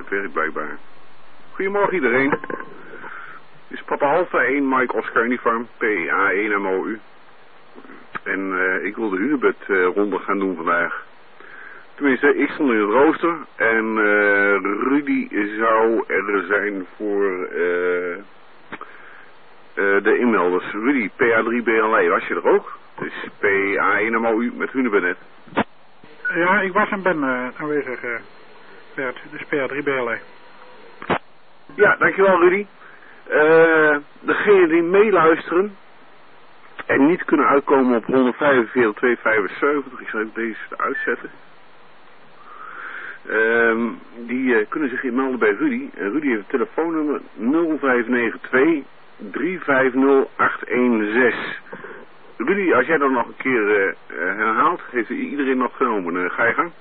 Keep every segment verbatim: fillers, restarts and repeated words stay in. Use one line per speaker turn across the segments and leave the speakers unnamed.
werkt blijkbaar. Goedemorgen iedereen. Dit is Papa Alpha één Mike Oscar Uniform, P A één M O U. En uh, ik wil de Hunebed uh, ronde gaan doen vandaag. Tenminste, ik stond in het rooster en uh, Rudy zou er zijn voor uh, uh, de inmelders. Rudy, P A drie B L E, was je er ook? Dus P A één M O U met Hunebed net.
Ja, ik was en ben uh, aanwezig, uh, Bert. Dus P A drie B L E.
Ja, dankjewel Rudy. Uh, degenen die meeluisteren en niet kunnen uitkomen op honderdvijfenveertig tweehonderdvijfenzeventig, ik zal even deze uitzetten. Uh, die uh, kunnen zich inmelden bij Rudy. En Rudy heeft het telefoonnummer nul vijf negen twee drie vijf nul acht een zes. Rudy, als jij dan nog een keer uh, herhaalt, heeft iedereen nog genomen. Uh, ga je gang.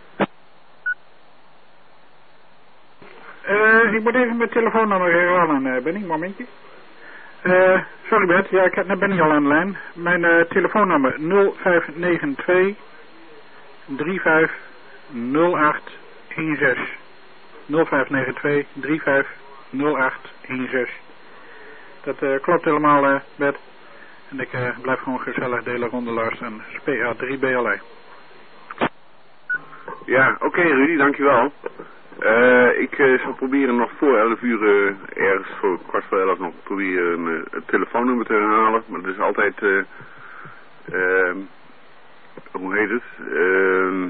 Uh, ik moet even mijn telefoonnummer herhalen, uh, Benny, een momentje. Uh, sorry Bert, ja, ik heb, net ben ik al aan de lijn. Mijn uh, telefoonnummer nul vijf negen twee drie vijf nul acht een zes. nul vijf negen twee drie vijf nul acht een zes. Dat uh, klopt helemaal, uh, Bert. En ik uh, blijf gewoon gezellig delen rond de luisteren. P A drie B L E.
Ja, oké okay, Rudy, dankjewel. Uh, ik uh, zal proberen nog voor elf uur, uh, ergens voor kwart voor elf nog proberen uh, het telefoonnummer te herhalen. Maar dat is altijd, uh, uh, hoe heet het? Uh,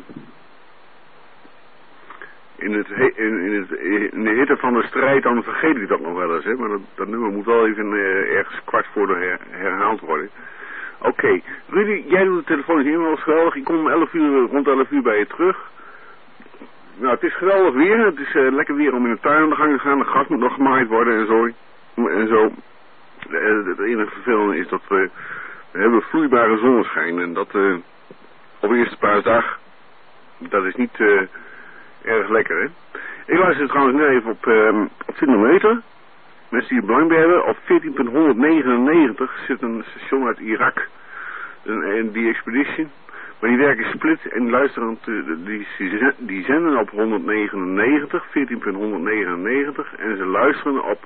in, het he in, in, het, in de hitte van de strijd, dan vergeet ik dat nog wel eens. Hè? Maar dat, dat nummer moet wel even uh, ergens kwart voor de her herhaald worden. Oké, okay. Rudy, jij doet de telefoon helemaal geweldig. Ik kom om elf uur, rond elf uur bij je terug. Nou, het is geweldig weer. Het is uh, lekker weer om in de tuin aan de gang te gaan. De gras moet nog gemaaid worden en zo. En zo. Uh, het enige vervelende is dat we, we hebben vloeibare zonneschijn. En dat uh, op eerste paasdag, dat is niet uh, erg lekker, hè. Ik luister trouwens nu even op, uh, op twintig meter. Mensen die er belang bij hebben. Op veertien punt honderdnegenennegentig zit een station uit Irak. En die Expedition. Maar die werken split en luisteren, die, die zenden op honderdnegenennegentig, veertien punt honderdnegenennegentig. En ze luisteren op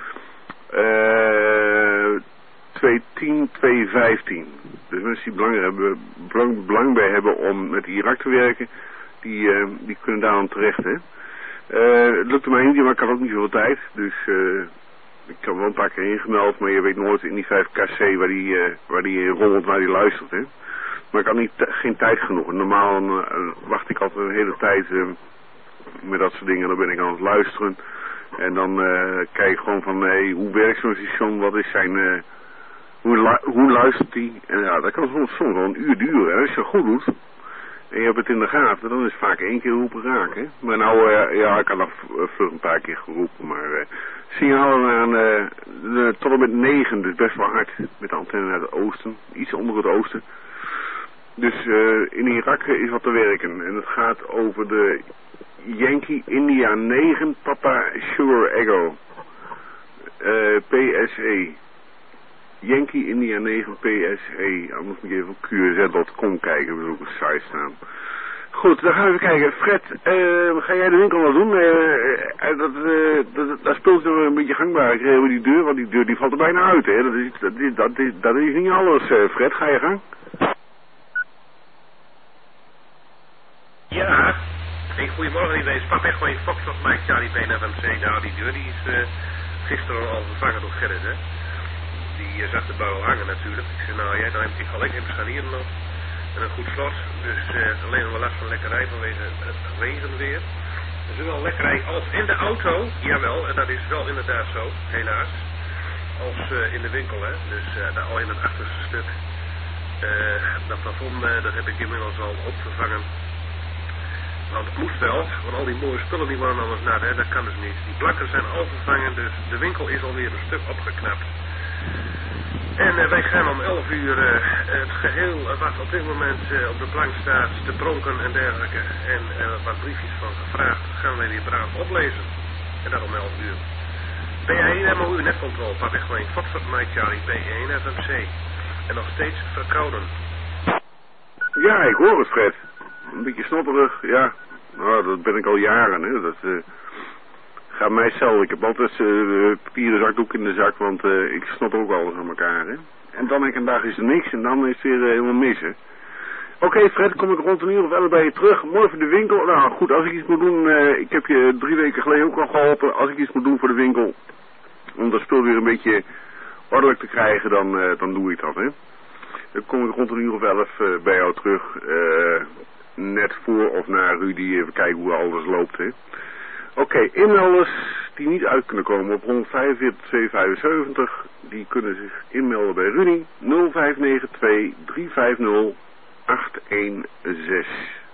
uh, tweehonderdtien tweehonderdvijftien. Dus mensen die belang, hebben, belang, belang bij hebben om met Irak te werken, die, uh, die kunnen daar aan terecht. Hè. Uh, het lukte mij niet, maar ik had ook niet zoveel tijd. Dus uh, ik heb wel een paar keer ingemeld, maar je weet nooit in die vijf K C waar die, uh, waar die rommelt, waar die luistert. Hè. Maar ik had niet, geen tijd genoeg. Normaal uh, wacht ik altijd een hele tijd uh, met dat soort dingen. Dan ben ik aan het luisteren. En dan uh, kijk ik gewoon van, hey, hoe werkt zo'n station? Wat is zijn, uh, hoe, lu hoe luistert die? En ja, dat kan soms, soms wel een uur duren. En als je het goed doet, en je hebt het in de gaten, dan is het vaak één keer roepen raken. Maar nou, uh, ja, ik had nog vlug een paar keer geroepen. Maar uh, signalen aan uh, de, tot en met negen, dus best wel hard. Met de antenne naar het oosten. Iets onder het oosten. Dus uh, in Irak is wat te werken. En het gaat over de Yankee India negen Papa Sugar Echo. Uh, P S E. Yankee India negen P S E. Anders moet je even op Q R Z punt com kijken. We zoeken een site staan. Goed, dan gaan we even kijken. Fred, uh, ga jij de winkel wel doen? Uh, uh, dat, uh, dat, dat speelt er een beetje gangbaar. Ik reed over die deur, want die deur die valt er bijna uit. Hè? Dat, is, dat, is, dat, is, dat is niet alles, uh, Fred. Ga je gang?
Ja, hey, goedemorgen iedereen. Pap echt gewoon Fox of Mike Charlie P N F M C. Nou, die deur die is uh, gisteren al vervangen door Gerrit, hè. Die uh, zag de bouw hangen natuurlijk. Ik zei, nou ja, dan heb ik gelijk in scharnieren nog. En een goed slot. Dus uh, alleen nog wel last van lekkerij vanwege het regenweer. Dus zowel lekkerij als in de auto. Jawel, en dat is wel inderdaad zo, helaas. Als uh, in de winkel, hè. Dus uh, daar al in het achterste stuk. Uh, dat plafond, uh, dat heb ik inmiddels al opgevangen. Want het moest wel, want al die mooie spullen die waren anders nat, hè, dat kan dus niet. Die plakken zijn al vervangen, dus de winkel is alweer een stuk opgeknapt. En uh, wij gaan om elf uur uh, het geheel uh, wat op dit moment uh, op de plank staat te pronken en dergelijke. En uh, wat briefjes van gevraagd gaan wij weer braaf oplezen. En dat om elf uur. P één M O U netcontrole, Pap echt gewoon Foxtrot Mike Charlie, P één F M C. En nog steeds verkouden.
Ja, ik hoor het, Fred. Een beetje snotterig, ja. Nou, dat ben ik al jaren, hè. Dat, uh, Ga mij hetzelfde. Ik heb altijd uh, papieren zakdoek in de zak, want uh, ik snot ook alles aan elkaar, hè. En dan een dag is er niks en dan is het weer uh, helemaal mis, hè. Oké, okay, Fred, kom ik rond een uur of elf bij je terug. Mooi voor de winkel. Nou, goed, als ik iets moet doen, uh, ik heb je drie weken geleden ook al geholpen. Als ik iets moet doen voor de winkel, om dat spul weer een beetje ordelijk te krijgen, dan, uh, dan doe ik dat, hè. Dan kom ik rond een uur of elf uh, bij jou terug, uh, net voor of na Rudy, even kijken hoe alles loopt, hè. Oké, okay, inmelders die niet uit kunnen komen op honderdvijfenveertig tweehonderdvijfenzeventig, die kunnen zich inmelden bij Rudy nul vijf negen twee drie vijf nul acht een zes.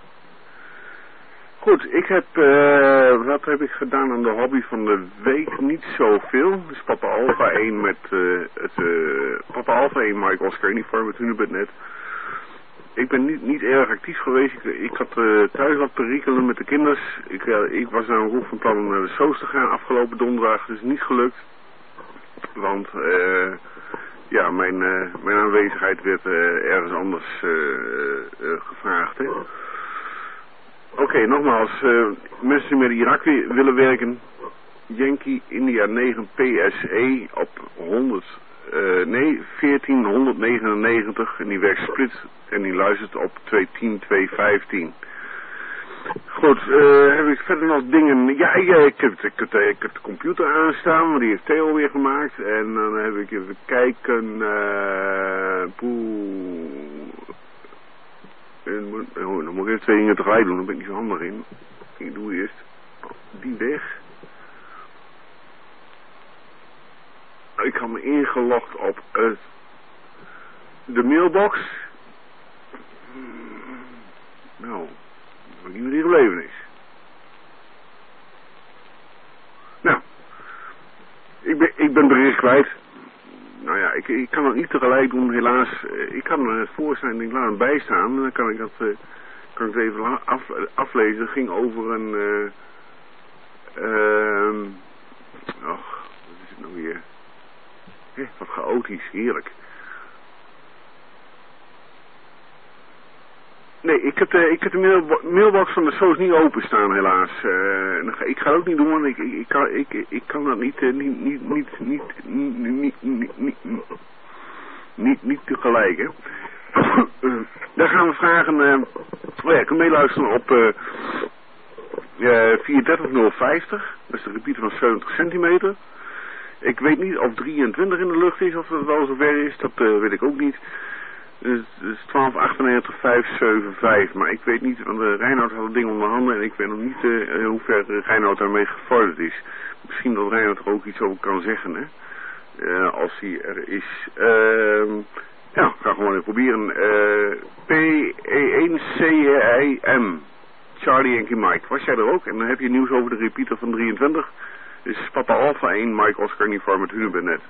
Goed, ik heb, uh, wat heb ik gedaan aan de hobby van de week? Niet zoveel. Dus Papa Alpha één met, uh, het, uh, Papa Alpha één Mike Oscar uniform met Hunebednet. Ik ben niet, niet erg actief geweest. Ik, ik had uh, thuis wat perikelen met de kinders. Ik, uh, ik was nou ook van plan om naar de Soos te gaan afgelopen donderdag. Dus niet gelukt. Want, uh, ja, mijn, uh, mijn aanwezigheid werd uh, ergens anders uh, uh, gevraagd, hè. Oké, okay, nogmaals, uh, mensen die met Irak willen werken, Yankee India negen P S E op honderd, uh, nee, veertien honderdnegenennegentig en die werkt split en die luistert op tweehonderdtien tweehonderdvijftien. Goed, uh, heb ik verder nog dingen, ja, ik, ik, heb, ik, heb, ik heb de computer aanstaan, maar die heeft Theo weer gemaakt en dan heb ik even kijken, uh, poeh. Oh, dan moet ik even twee dingen tegelijk doen, dan ben ik niet zo handig in. Ik doe eerst die weg. Ik had me ingelogd op het, de mailbox. Nou, ik weet niet meer die gebleven is. Nou, ik ben, ik ben bericht kwijt. Nou ja, ik, ik kan het niet tegelijk doen, helaas. Ik kan me het voorstellen, ik laat hem bijstaan. En dan kan ik dat, uh, kan ik het even af, aflezen. Het ging over een... Uh, uh, och, wat is het nou weer? Hé, wat chaotisch, heerlijk. Nee, ik heb de, ik heb de mail, mailbox van de Soos niet openstaan, helaas. Uh, ik ga het ook niet doen, want ik, ik, ik, kan, ik, ik kan dat niet, uh, niet, niet, niet, niet, niet, niet, niet, niet, niet, niet tegelijk, hè. uh, daar gaan we vragen, uh, oh ja, ik kan meeluisteren op uh, uh, vierentdertig nul vijftig, dat is de repeater van zeventig centimeter. Ik weet niet of drieëntwintig in de lucht is, of dat wel zover is, dat uh, weet ik ook niet. Dus het is twaalf achtennegentig vijfhonderdzevenenzeventig, maar ik weet niet, want uh, Reinoud had het ding onder handen en ik weet nog niet uh, hoe ver uh, Reinoud daarmee gevorderd is. Misschien dat Reinoud er ook iets over kan zeggen, hè. Uh, als hij er is. Uh, ja, ik ga gewoon even proberen. Uh, P E één C I M, Charlie Yankee Mike. Was jij er ook? En dan heb je nieuws over de repeater van drieëntwintig. Dus Papa Alpha één, Mike Oscar uniform met Hunebednet.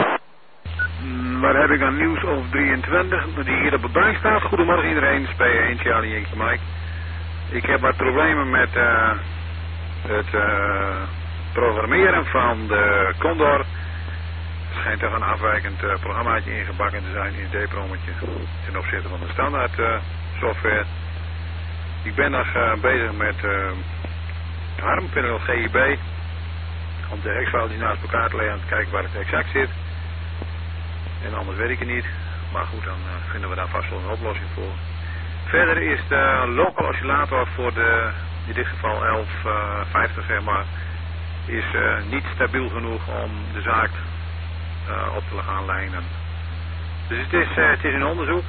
Waar heb ik dan nieuws over drieëntwintig, die hier op het bank staat. Goedemorgen iedereen, P één, Charlie Yankee Mike. Ik heb wat problemen met uh, het uh, programmeren van de Condor. Er schijnt toch een afwijkend uh, programmaatje ingebakken te zijn in het D-prommetje ten opzichte van de standaard uh, software. Ik ben nog uh, bezig met uh, Harm.nl G I B om de hexfiles die naast elkaar te leggen en te kijken waar het exact zit. En anders weet ik het niet. Maar goed, dan uh, vinden we daar vast wel een oplossing voor. Verder is de local oscillator voor de, in dit geval elf vijftig zeg maar, is uh, niet stabiel genoeg om de zaak uh, op te gaan lijnen. Dus het is, uh, het is een onderzoek.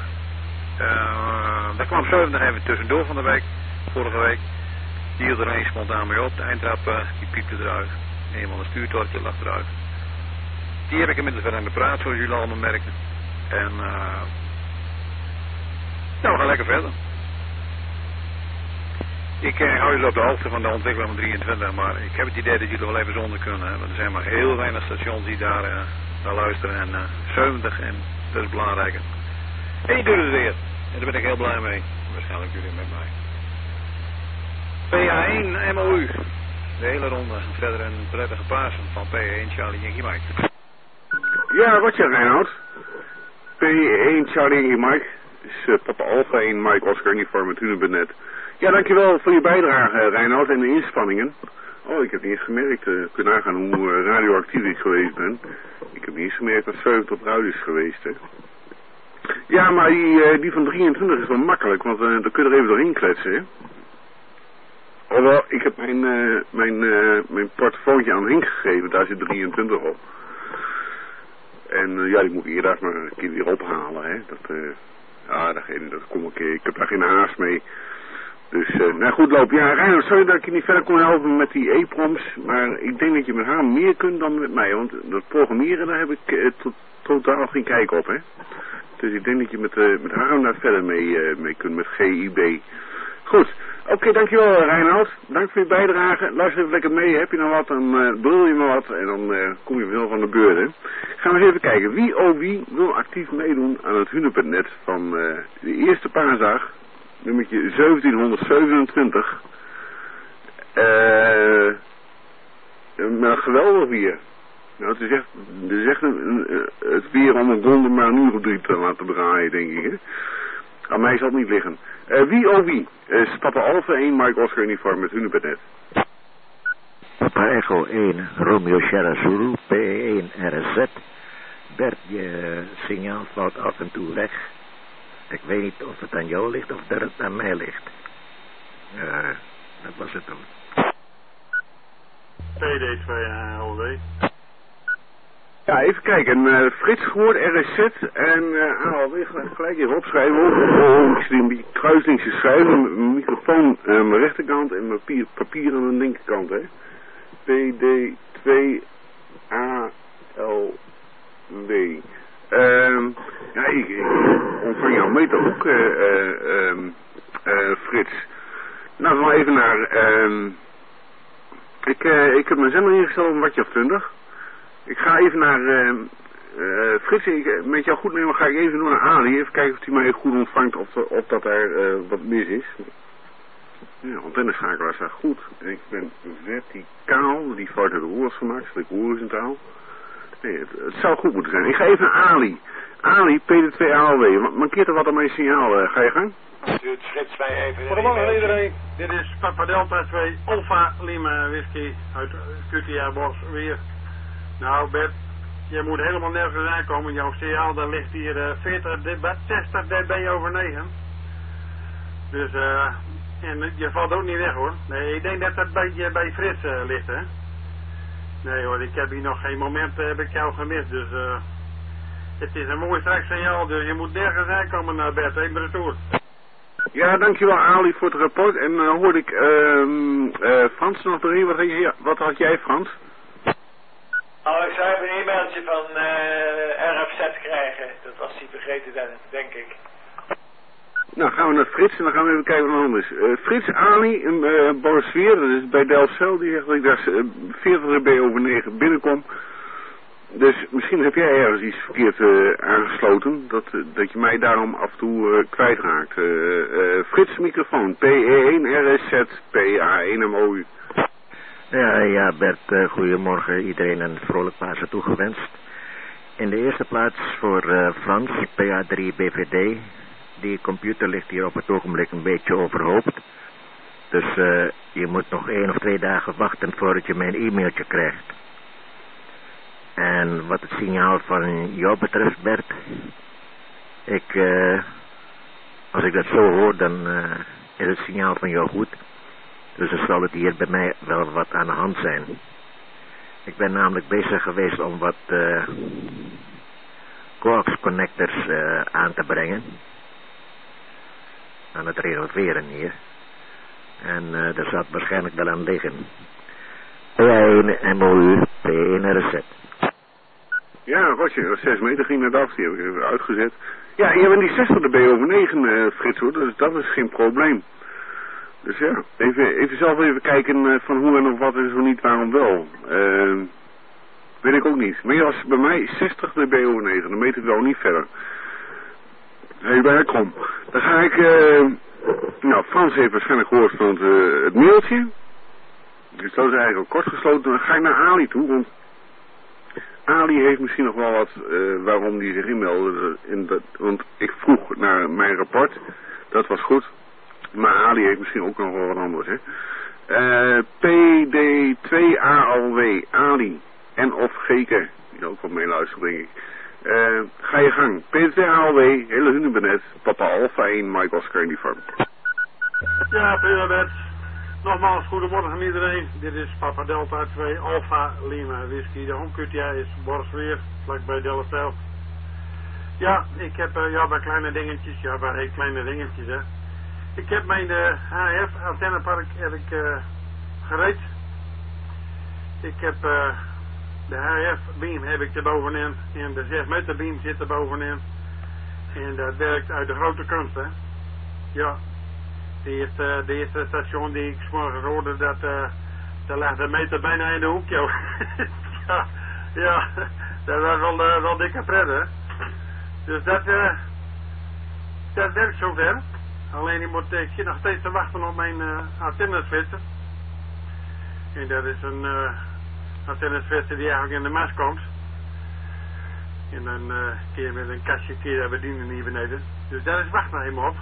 Uh, daar kwam zeventig even tussendoor van de week, vorige week. Die hield er een spontaan mee op. De eindtrap uh, die piepte eruit. Eenmaal een stuurtortje lag eruit. Die heb ik inmiddels verder aan de praat, zoals jullie allemaal merken. En uh, nou, we gaan lekker verder. Ik uh, hou jullie op de hoogte van de ontwikkeling van drieëntwintig, maar ik heb het idee dat jullie wel even zonder kunnen. Hè? Want er zijn maar heel weinig stations die daar uh, naar luisteren. En uh, zeventig, en dat is belangrijker. En je doet het weer. En daar ben ik heel blij mee. Waarschijnlijk jullie met mij. P A één M O U. De hele ronde. Verder een prettige Pasen van P A één Charlie Yankee Mike.
Ja, wat je Reinoud. P één Charlie Yankee Mike. Is uh, Papa Alpha één Mike Oscar uniform met Hunebednet. Ja, dankjewel voor je bijdrage, Reinoud, en de inspanningen. Oh, ik heb niet eens gemerkt. Uh, kun je nagaan hoe uh, radioactief ik geweest ben. Ik heb niet eens gemerkt dat zeventig op ruid is geweest, hè. Ja, maar die, uh, die van drieëntwintig is wel makkelijk, want uh, dan kun je er even doorheen kletsen, hè. Alhoewel, ik heb mijn, uh, mijn, uh, mijn portofoontje aan Henk gegeven, daar zit drieëntwintig op. En uh, ja, die moet ik eerder maar een keer weer ophalen, hè. Dat, uh, ja, dat, dat kom ik, ik heb daar geen haast mee. Dus, uh, nou goed loop. Ja, Reinhard, sorry dat ik je niet verder kon helpen met die e-proms, maar ik denk dat je met haar meer kunt dan met mij, want dat programmeren, daar heb ik uh, to totaal geen kijk op, hè. Dus ik denk dat je met, uh, met haar daar verder mee, uh, mee kunt met G I B. Goed. Oké, okay, dankjewel Reinoud. Dank voor je bijdrage. Luister even lekker mee. Heb je nou wat, dan uh, brul je me wat en dan uh, kom je wel van de beurt, hè. Gaan we eens even kijken. Wie oh wie wil actief meedoen aan het Hunebednet van uh, de eerste paasdag, nummertje zeventienhonderdzevenentwintig. Eh... Uh, maar geweldig weer. Nou, het is echt, het is echt een, een, het weer om een ronde maar een uur of drie te laten draaien, denk ik, hè. Aan mij zal het niet liggen. Uh, wie oh wie? Uh, Papa Alpha één, Mike Oscar uniform met Hunebednet.
Papa Echo één, Romeo Sierra Zulu, P één R Z. Bert, je signaal valt af en toe weg. Ik weet niet of het aan jou ligt of dat het aan mij ligt. Uh, dat was het dan.
P D twee L W.
Ja, even kijken. Uh, Frits gehoord, R S Z en uh, A L W gelijk even opschrijven. Oh, ik zit een beetje kruislinkjes schrijven. Mijn microfoon aan uh, mijn rechterkant en mijn papier, papier aan de linkerkant, hè. P D twee A L W. Uh, ja, ik, ik ontvang jouw meter ook, uh, uh, um, uh, Frits. Nou, dan even naar... Uh, ik, uh, ik heb mijn zender ingesteld op een watje of twintig. Ik ga even naar... Uh, uh, Frits, ik, met jou goed nemen ga ik even door naar Ali. Even kijken of hij mij goed ontvangt of, of dat er uh, wat mis is. Ja, antenneschakelaar staat goed. Ik ben verticaal. Die fout uit de roers gemaakt. Zodat ik horizontaal. Nee, het, het zou goed moeten zijn. Ik ga even naar Ali. Ali, P D twee A L W. Mankeert er wat aan mijn signaal? Uh, ga je gang?
Stuurt Frits mij even...
Goedemorgen iedereen. Dit is Papa Delta twee Alpha Lima Whisky uit Q T A Bos weer. Nou Bert, je moet helemaal nergens aankomen. Jouw signaal daar ligt hier uh, veertig, zestig dB over negen. Dus eh... Uh, en je valt ook niet weg hoor. Nee, ik denk dat dat bij, bij Frits uh, ligt hè. Nee hoor, ik heb hier nog geen moment uh, heb ik jou gemist. Dus eh... Uh, het is een mooi strak signaal, dus je moet nergens aankomen naar Bert, één de retour.
Ja, dankjewel Ali voor het rapport. En uh, hoorde ik uh, uh, Frans nog erin. Wat had, je, wat had jij, Frans?
Oh, ik zou even een e-mailtje van uh, R F Z krijgen. Dat was hij vergeten, denk ik.
Nou, gaan we naar Frits en dan gaan we even kijken wat er anders is. Uh, Frits, Ali en uh, Boris Sfeer, dat is bij Delfzijl, die zegt dat ik daar uh, veertig dB over negen binnenkom. Dus misschien heb jij ergens iets verkeerd uh, aangesloten, dat, uh, dat je mij daarom af en toe uh, kwijtraakt. Uh, uh, Frits microfoon, P E één R S Z, P A één M O U.
Ja, ja Bert, uh, goedemorgen. Iedereen een vrolijk Pasen toegewenst. In de eerste plaats voor uh, Frans, P A drie B V D. Die computer ligt hier op het ogenblik een beetje overhoop. Dus uh, je moet nog één of twee dagen wachten voordat je mijn e-mailtje krijgt. En wat het signaal van jou betreft, Bert, ik, uh, als ik dat zo hoor, dan uh, is het signaal van jou goed. Dus dan zal het hier bij mij wel wat aan de hand zijn. Ik ben namelijk bezig geweest om wat uh, coax connectors uh, aan te brengen. Aan het renoveren hier. En uh, daar zal het waarschijnlijk wel aan liggen. P één M O U, P één R Z.
Ja, Rotje, zes meter ging naar de af, die heb ik even uitgezet. Ja, je bent die zestig dB over negen, uh, Frits, hoor, dus dat is geen probleem. Dus ja, even, even zelf even kijken uh, van hoe en of wat en zo niet, waarom wel. Uh, weet ik ook niet. Maar als bij mij zestig dB over negen, dan meet het wel niet verder. Hé, bij kom. Dan ga ik, uh, nou, Frans heeft waarschijnlijk gehoord van het, uh, het mailtje. Dus dat is eigenlijk kort gesloten. Dan ga ik naar Ali toe, want Ali heeft misschien nog wel wat uh, waarom die zich inmeldde. In dat, want ik vroeg naar mijn rapport. Dat was goed. Maar Ali heeft misschien ook nog wel wat anders, hè. Uh, P D twee A L W, Ali en of Geke, die zal ook wel meeluisteren, denk ik. Uh, ga je gang. P D twee A L W, hele hunebed, Papa Alpha één, Mike Oscar in die farm.
Ja, Prima nogmaals, goedemorgen iedereen. Dit is Papa Delta twee Alpha Lima Whisky. De home Q T I is Borsweer, vlakbij Delfzijl. Ja, ik heb uh, ja, bij kleine dingetjes, ja, bij heel kleine dingetjes, hè. Ik heb mijn uh, H F antennepark heb ik, uh, gereed. Ik heb uh, de H F beam heb ik er bovenin en de zes meter beam zit er bovenin. En dat werkt uit de grote kunst, hè. Ja, de eerste, de eerste station die ik 's morgens hoorde, dat uh, daar lag de meter bijna in de hoek, joh. ja, ja, dat was wel, uh, wel dikke pret, hè. Dus dat, uh, dat werkt zover. Alleen ik, moet, ik zit nog steeds te wachten op mijn uh, antenneswitser. En dat is een uh, antenneswitser die eigenlijk in de mast komt. En dan uh, kun je met een kastje kun je dat bedienen hier beneden. Dus daar is wacht nog helemaal op.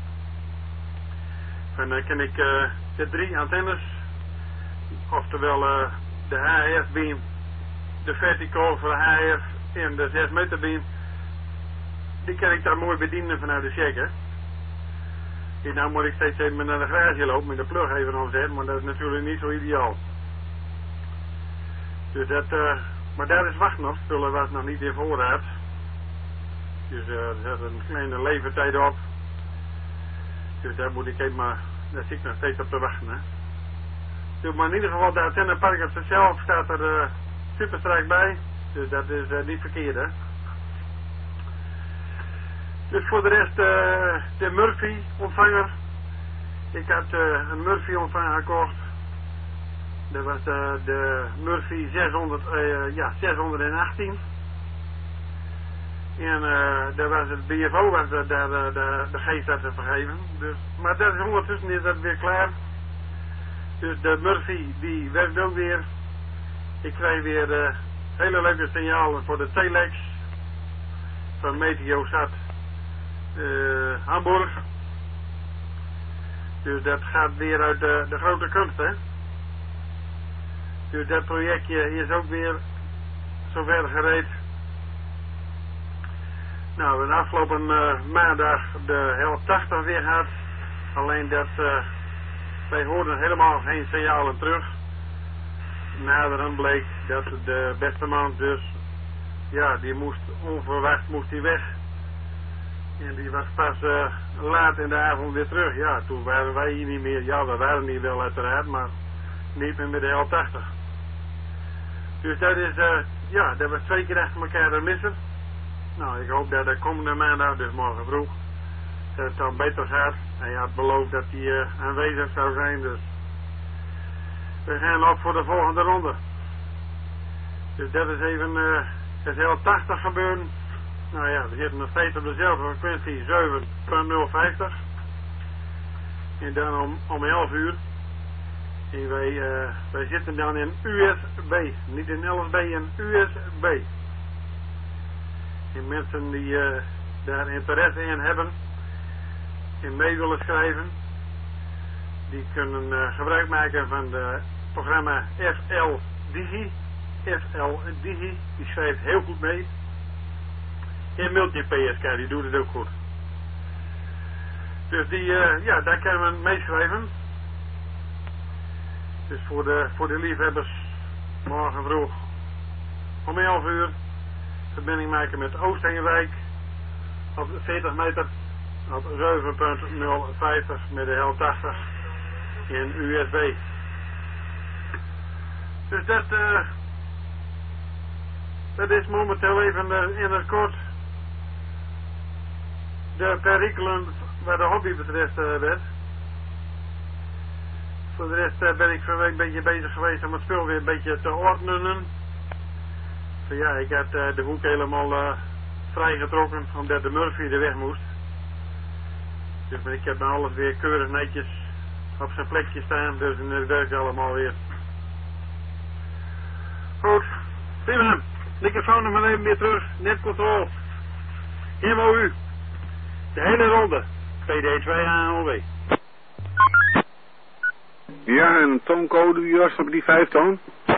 En dan kan ik uh, de drie antennes, oftewel uh, de H F beam, de vertical voor de H F en de zes meter beam, die kan ik daar mooi bedienen vanuit de shaker. En nou moet ik steeds even naar de garage lopen met de plug even omzetten, maar dat is natuurlijk niet zo ideaal. Dus dat, uh, maar daar is wacht nog, spullen was nog niet in voorraad. Dus uh, er zit een kleine levertijd op. Dus daar moet ik even maar, daar zit ik nog steeds op te wachten, hè. Dus maar in ieder geval, de antennepark op zichzelf staat er uh, super strak bij. Dus dat is uh, niet verkeerd, hè. Dus voor de rest uh, de Murphy ontvanger. Ik had uh, een Murphy ontvanger gekocht. Dat was de, de Murphy zeshonderd, uh, ja, zeshonderdachttien. En uh, daar was het B F O was de, de, de, de geest had ze vergeven. Dus, maar dat is ondertussen is dat weer klaar. Dus de Murphy die werkt ook weer. Ik krijg weer uh, hele leuke signalen voor de Telex van Meteosat uh, Hamburg. Dus dat gaat weer uit de, de grote kunst, hè. Dus dat projectje is ook weer zover gereed. Nou, we hebben afgelopen uh, maandag de helft tachtig weer gehad. Alleen dat uh, wij hoorden helemaal geen signalen terug. Naderhand bleek dat de beste man dus, ja, die moest onverwacht moest die weg. En die was pas uh, laat in de avond weer terug. Ja, toen waren wij hier niet meer. Ja, we waren hier wel uiteraard, maar niet meer met de helft tachtig. Dus dat is, uh, ja, dat was twee keer achter elkaar er missen. Nou, ik hoop dat de komende maandag, dus morgen vroeg, dat het dan beter gaat. Hij had beloofd dat hij uh, aanwezig zou zijn, dus we gaan op voor de volgende ronde. Dus dat is even, uh, het is heel tachtig gebeuren. Nou ja, we zitten nog steeds op dezelfde frequentie, zeven punt nul vijftig. En dan om, om elf uur. En wij, uh, wij zitten dan in U S B, niet in L S B, in U S B. En mensen die uh, daar interesse in hebben en mee willen schrijven, die kunnen uh, gebruik maken van het programma F L Digi. F L Digi, die schrijft heel goed mee. En Multi P S K, die doet het ook goed. Dus die, uh, ja, daar kan men meeschrijven. Dus voor de, voor de liefhebbers, morgen vroeg om elf uur, verbinding maken met Oost-Heenwijk op veertig meter op zeven punt nul vijftig met de helft tachtig in U S B. Dus dat, uh, dat is momenteel even uh, in het kort de perikelen waar de hobby betreft uh, werd. Voor de rest uh, ben ik van week een beetje bezig geweest om het spul weer een beetje te ordenen. So, ja, ik had uh, de hoek helemaal uh, vrijgetrokken omdat de Murphy er weg moest. Dus ik heb nou alles weer keurig netjes op zijn plekje staan, dus het werkt allemaal weer. Goed, Willem, microfoon nog maar even weer terug, netcontrole. M O U, de hele ronde, P D twee A L W.
Ja, en een tooncode, wie was op die vijftoon?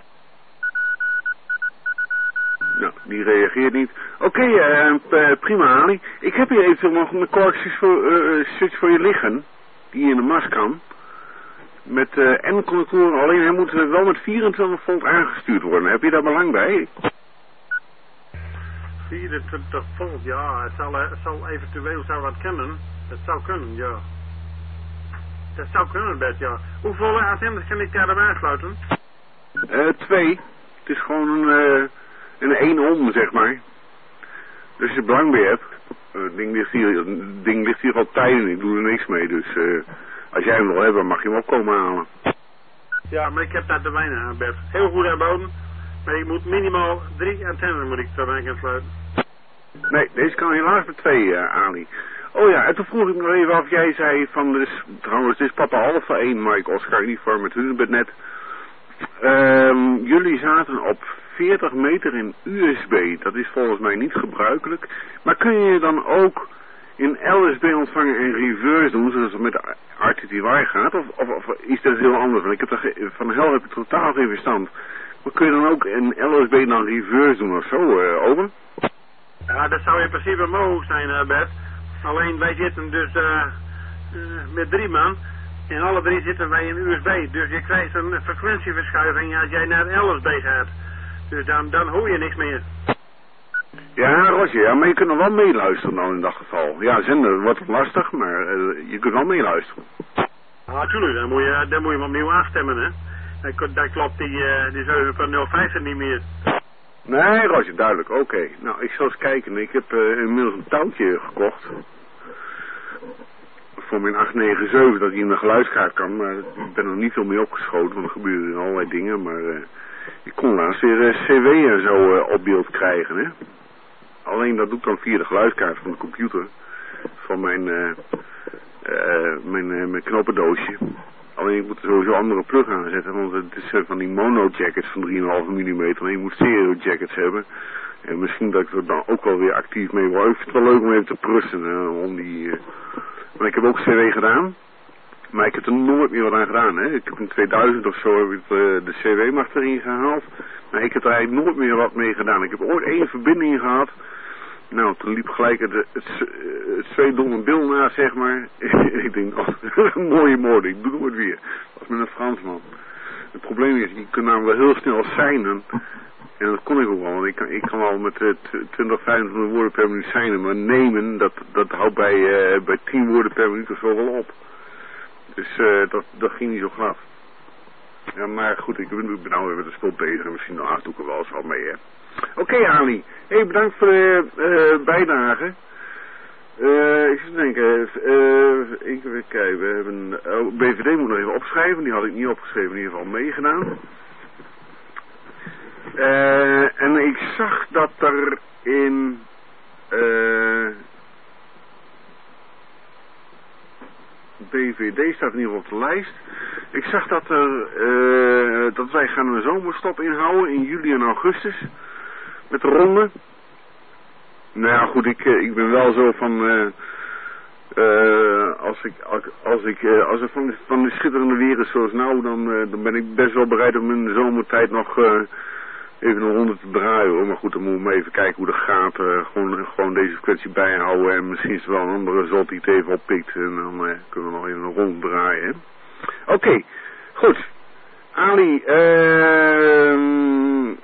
Nou, die reageert niet. Oké, okay, uh, prima Ali. Ik heb hier eventueel nog een correcties voor, uh, switch voor je liggen. Die in de mast kan. Met uh, N-connectoren, alleen hij moet wel met vierentwintig volt aangestuurd worden. Heb je daar belang bij?
vierentwintig volt, ja. Het zal, het zal eventueel zou dat kunnen. Het zou kunnen, ja. Dat zou kunnen, Bert, ja. Hoeveel antennes kan ik daarop aansluiten?
Uh, twee. Het is gewoon een, uh, een één om, zeg maar. Dus als je belang bij hebt. Uh, het ding ligt hier, het ding ligt hier al tijden, ik doe er niks mee. Dus uh, als jij hem wil hebben, mag je hem ook komen halen.
Ja, maar ik heb daar te weinig aan, Bert. Heel goed aanboden. Maar ik moet minimaal drie antennes moet ik erbij gaan sluiten.
Nee, deze kan helaas met twee, uh, Ali. Oh ja, en toen vroeg ik nog even af, jij zei van, dus, trouwens, dit is Papa Alpha één, Mike Oscar Uniform met Hunebednet. Um, jullie zaten op veertig meter in U S B, dat is volgens mij niet gebruikelijk. Maar kun je dan ook in L S B ontvangen en reverse doen, zoals het met R T T Y gaat? Of, of, of is dat heel anders? Want ik heb er, van de hel heb ik totaal geen verstand. Maar kun je dan ook in L S B dan reverse doen of zo, uh, Owen?
Ja, dat zou in principe mogelijk zijn, uh, Bert. Alleen wij zitten dus uh, uh, met drie man. En alle drie zitten wij in U S B. Dus je krijgt een frequentieverschuiving als jij naar L S B gaat. Dus dan, dan hoor je niks meer.
Ja, Roger, ja, maar je kunt nog wel meeluisteren dan in dat geval. Ja, zenden wordt het lastig, maar uh, je kunt wel meeluisteren.
Ah, natuurlijk, dan moet je, dan moet je hem opnieuw afstemmen, hè. Dan, dan klopt die, uh, die zeven punt nul vijf niet meer.
Nee, Roger, duidelijk, oké. Okay. Nou, ik zal eens kijken. Ik heb uh, inmiddels een touwtje gekocht. Voor mijn acht negen zeven, dat hij in de geluidskaart kan. Maar ik ben er niet veel mee opgeschoten, want er gebeuren allerlei dingen. Maar uh, ik kon laatst weer uh, C W en zo uh, op beeld krijgen, hè. Alleen dat doe ik dan via de geluidskaart van de computer. Van mijn, uh, uh, mijn, uh, mijn knoppendoosje. Alleen ik moet er sowieso andere plug aanzetten, want het is uh, van die mono jackets van drie komma vijf millimeter. En je moet stereo jackets hebben. En misschien dat ik er dan ook wel weer actief mee word. Ik vind het wel leuk om even te prussen. Uh, om die, uh... Maar ik heb ook C W gedaan. Maar ik heb er nooit meer wat aan gedaan. Hè. Ik heb in tweeduizend of zo heb ik uh, de C W-macht erin gehaald. Maar ik heb er eigenlijk nooit meer wat mee gedaan. Ik heb ooit één verbinding gehad. Nou, toen liep gelijk het, het, het, het zweetdomme bil na, zeg maar. Ik denk, oh, een mooie moord, ik doe het weer. Dat was met een Fransman. Het probleem is, je kunt namelijk wel heel snel seinen. En dat kon ik ook wel, want ik kan, ik kan al met uh, twintig, vijfentwintig woorden per minuut seinen. Maar nemen, dat, dat houdt bij, uh, bij tien woorden per minuut of zo wel op. Dus uh, dat, dat ging niet zo glad. Ja, maar goed, ik ben, ik ben nou weer met de spul bezig en misschien nog doe ik er wel eens wat mee, hè. Oké, okay, Ali. Hey, bedankt voor de uh, bijdrage. Uh, ik zit te denken, uh, even kijken, we hebben, uh, B V D moet nog even opschrijven, die had ik niet opgeschreven, in ieder geval meegedaan. Uh, en ik zag dat er in, uh, B V D staat in ieder geval op de lijst. Ik zag dat er, uh, dat wij gaan een zomerstop inhouden in juli en augustus. Met de ronde. Nou ja, goed, ik, ik ben wel zo van, uh, uh, als ik, als, als ik, uh, als er van, van de schitterende weer is zoals nou, dan, uh, dan ben ik best wel bereid om in de zomertijd nog uh, even een ronde te draaien, hoor. Maar goed, dan moeten we maar even kijken hoe dat gaat. Uh, gewoon, gewoon deze frequentie bijhouden en misschien is er wel een andere zot die het even oppikt en dan uh, kunnen we nog even een ronde draaien. Oké, okay, goed. Ali, eh... Uh,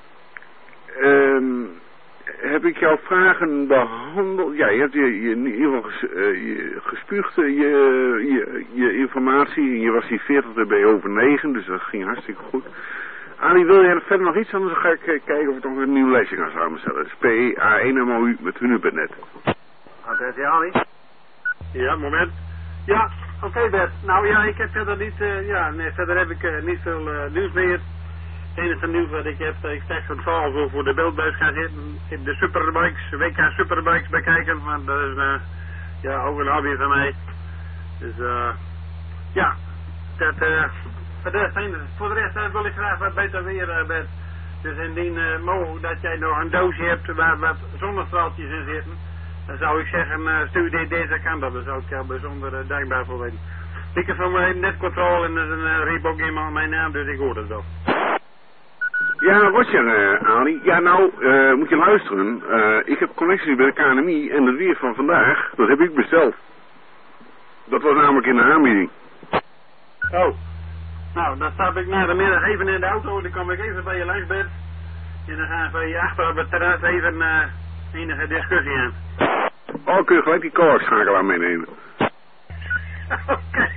Um, heb ik jouw vragen behandeld? Ja, je hebt je, je, in ieder geval ges, uh, je gespuugd uh, je, je, je informatie. Je was die veertig dB over negen, dus dat ging hartstikke goed. Ali, wil je verder nog iets? Anders ga ik uh, kijken of ik nog een nieuw lesje ga samenstellen. Dus P E A één M O U met Hunebednet.
Attentie, Ali. Ja, moment. Ja, oké okay, Bert. Nou ja, ik heb verder niet, uh, ja, nee, verder heb ik uh, niet veel uh, nieuws meer. Het enige nieuws wat ik heb, ik zeg van twaalf uur voor de beeldbuis gaan zitten, de superbikes, W K superbikes bekijken, want dat is uh, ja, ook een hobby van mij. Dus uh, ja, dat, uh, voor, de rest, voor de rest uh, wil ik graag wat beter weer, uh, Bert. Dus indien uh, mogelijk dat jij nog een doosje hebt waar wat zonnestraaltjes in zitten, dan zou ik zeggen, uh, stuur dit deze kant op, daar zou ik jou bijzonder uh, dankbaar voor zijn. Ik heb van mijn netcontrole en er is een uh, Reebok in mijn naam, dus ik hoor het wel.
Ja, Roger, uh, Ali. Ja, nou, uh, moet je luisteren. Uh, ik heb connectie bij de K N M I en het weer van vandaag, dat heb ik besteld. Dat was namelijk in de aanbieding.
Oh. Nou, dan stap ik na de middag even in de auto, dan kom ik even bij je langs, Bert. En dan gaan we hier achter op het terras even uh, enige discussie aan.
Oh, kun je gelijk die koorschakelaar meenemen.
Oké.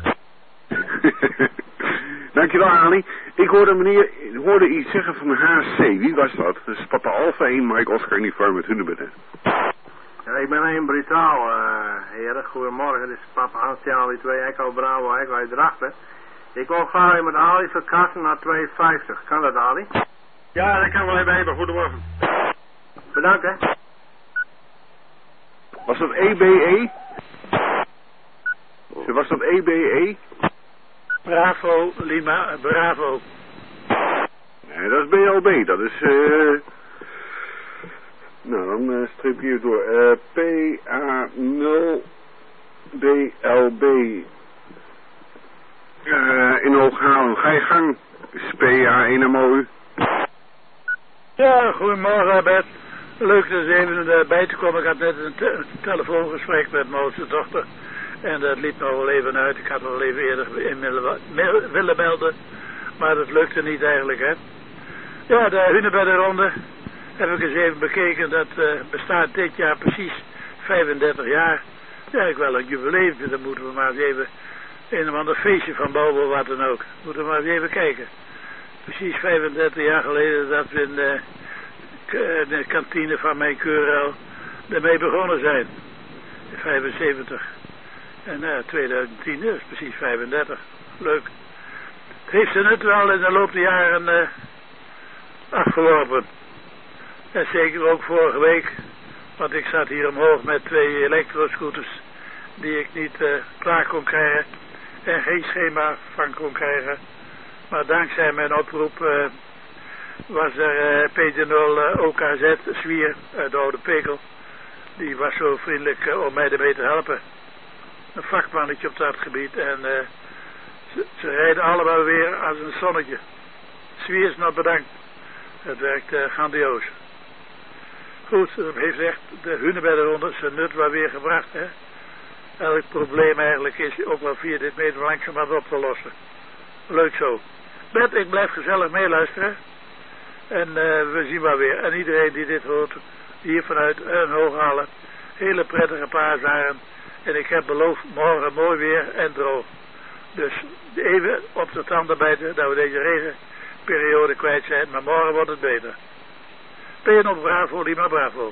Dankjewel, Ali. Ik hoorde meneer, hoorde iets zeggen van de H C. Wie was dat? Dat is Papa Alpha één, Mike Oscar uniform met Hunebedden.
Ja, ik ben een Britaal, uh, heren. Goedemorgen, dit is Papa Hans Charlie twee, Echo Bravo, Echo uit Drachten. Ik wil graag met Ali verkassen naar twee vijftig. Kan dat, Ali?
Ja, dat kan wel even hebben. Goedemorgen.
Bedankt, hè.
Was dat E B E? Was dat E B E?
Bravo, Lima, Bravo.
Nee, dat is B L B. Dat is, eh... Uh... Nou, dan uh, streep je door. Uh, P A nul B L B. Uh, in Hooghalen. Ga je gang. P A één M O U.
Ja, goedemorgen Bert. Leuk dus even uh, bij te komen. Ik had net een, te een telefoongesprek met mijn oudste dochter. En dat liep nog wel even uit. Ik had wel even eerder in willen melden. Maar dat lukte niet eigenlijk, hè. Ja, de Hunebeddenronde heb ik eens even bekeken. Dat uh, bestaat dit jaar precies vijfendertig jaar. Dat is eigenlijk wel een jubileum. Dan moeten we maar eens even een of ander feestje van bouwen of wat dan ook. Moeten we maar eens even kijken. Precies vijfendertig jaar geleden dat we in de, de kantine van mijn keurel ermee begonnen zijn. In vijfenzeventig. En uh, tweeduizend tien is precies vijfendertig. Leuk. Het heeft zijn nut wel in de loop der jaren uh, afgelopen. En zeker ook vorige week. Want ik zat hier omhoog met twee elektroscooters die ik niet uh, klaar kon krijgen. En geen schema van kon krijgen. Maar dankzij mijn oproep uh, was er uh, P D nul uh, O K Z, Zwier uit de Oude Pekel. Die was zo vriendelijk uh, om mij ermee te helpen. Een vakmannetje op dat gebied. En uh, ze, ze rijden allemaal weer als een zonnetje. Zwier is nog bedankt. Het werkt uh, grandioos. Goed, dat heeft echt de Hunebeddenronde zijn nut wel weer gebracht. Hè? Elk probleem eigenlijk is ook wel via dit medium langzamerhand op te lossen. Leuk zo. Bert, ik blijf gezellig meeluisteren. En uh, we zien wel weer. En iedereen die dit hoort, hier vanuit een Hooghalen. Hele prettige paasdagen. En ik heb beloofd morgen mooi weer en droog. Dus even op de tanden bijten dat we deze regenperiode kwijt zijn. Maar morgen wordt het beter. P N op Bravo, Lima Bravo.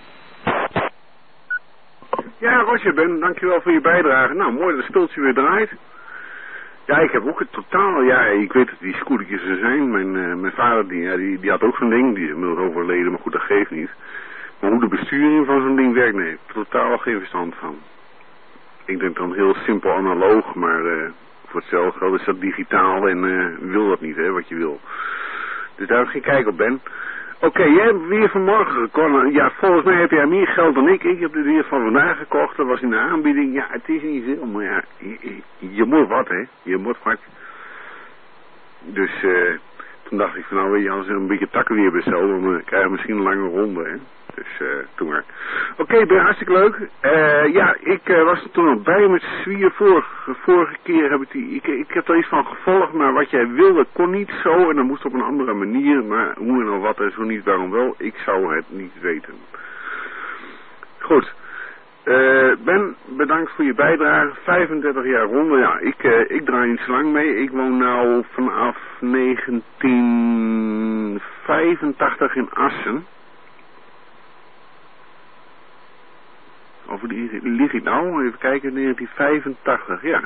Ja, Roger, Ben, dankjewel voor je bijdrage. Nou, mooi dat het speeltje weer draait. Ja, ik heb ook het totaal, ja, ik weet dat die scootertjes er zijn. Mijn, uh, mijn vader, die, ja, die, die had ook zo'n ding, die is inmiddels overleden, maar goed, dat geeft niet. Maar hoe de besturing van zo'n ding werkt, nee, ik heb totaal geen verstand van. Ik denk dan heel simpel analoog, maar uh, voor hetzelfde geld is dat digitaal en uh, wil dat niet, hè, wat je wil. Dus daar heb ik geen kijk op, Ben. Oké, okay, jij hebt weer vanmorgen gekocht. Ja, volgens mij heb jij meer geld dan ik. Ik heb het weer van vandaag gekocht. Dat was in de aanbieding. Ja, het is niet veel, maar ja, je, je, je moet wat, hè. Je moet wat. Dus uh, toen dacht ik van, nou weet je, als je een beetje takken weer bestelt, dan uh, krijg je misschien een lange ronde, hè. Dus uh, toen maar. Oké, okay, ben hartstikke leuk. Uh, ja, ik uh, was er toen nog bij met Zwier. Vorige, vorige keer heb ik die, ik, ik heb er iets van gevolgd, maar wat jij wilde kon niet zo en dan moest op een andere manier. Maar hoe en al wat en zo niet, waarom wel, ik zou het niet weten. Goed. Uh, Ben, bedankt voor je bijdrage. vijfendertig jaar ronde. Ja, ik, uh, ik draai niet zo lang mee. Ik woon nou vanaf negentien vijfentachtig in Assen. Of die lig ik nou? Even kijken, negentien vijfentachtig, ja.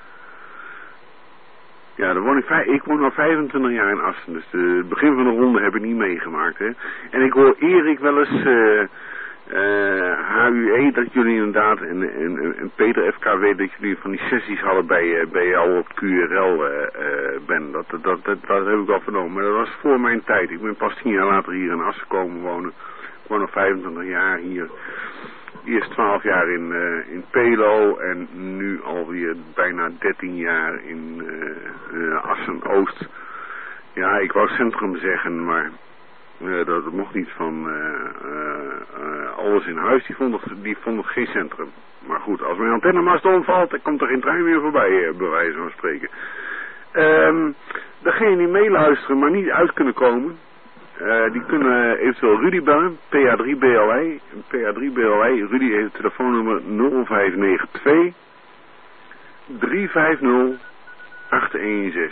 Ja, dan woon ik, ik woon al vijfentwintig jaar in Assen, dus de, het begin van de ronde heb ik niet meegemaakt, hè. En ik hoor Erik wel eens, uh, uh, H U E, dat jullie inderdaad, en, en, en Peter F K W, dat jullie van die sessies hadden bij, uh, bij jou op Q R L, uh, uh, Ben. Dat, dat, dat, dat heb ik wel vernomen, maar dat was voor mijn tijd. Ik ben pas tien jaar later hier in Assen komen wonen. woon al vijfentwintig jaar hier. Eerst twaalf jaar in, uh, in Pelo en nu alweer bijna dertien jaar in uh, uh, Assen-Oost. Ja, ik wou centrum zeggen, maar uh, dat, dat mocht niet van uh, uh, uh, alles in huis. Die vond, het, die vond het geen centrum. Maar goed, als mijn antennemast omvalt, dan komt er geen trein meer voorbij, uh, bij wijze van spreken. Um, degene die meeluisteren, maar niet uit kunnen komen, uh, die kunnen eventueel Rudy bellen, P A drie B L I. P A drie B L I, Rudy heeft het telefoonnummer nul vijf negen twee, drie vijf nul, acht een zes.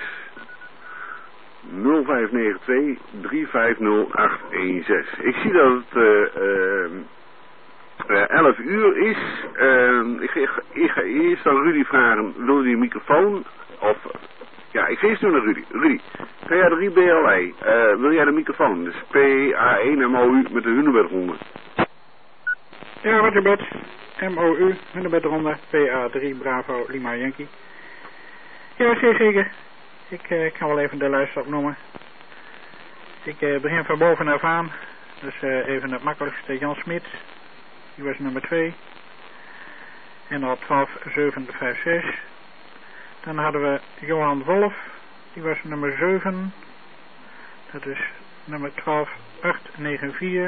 nul vijf negen twee, drie vijf nul, acht een zes. Ik zie dat het uh, uh, uh, elf uur is. Uh, ik, ik, ik ga eerst aan Rudy vragen, wil je die microfoon? Of, ja, ik ga eerst nu naar Rudy. Rudy, P A drie B L I, uh, wil jij de microfoon? Dus P A één M O U met de Hunebedronde.
Ja, wat je bent. M O U, Hunebedronde, P A drie Bravo Lima Yankee. Ja, zeer zeker. Ik uh, kan wel even de lijst opnoemen. Ik uh, begin van bovenaf aan. Dus uh, even het makkelijkste. Jan Smit. Die was nummer twee. En al twaalf zeven vijf zes. Dan hadden we Johan Wolf. Die was nummer zeven. Dat is nummer twaalf acht negen vier.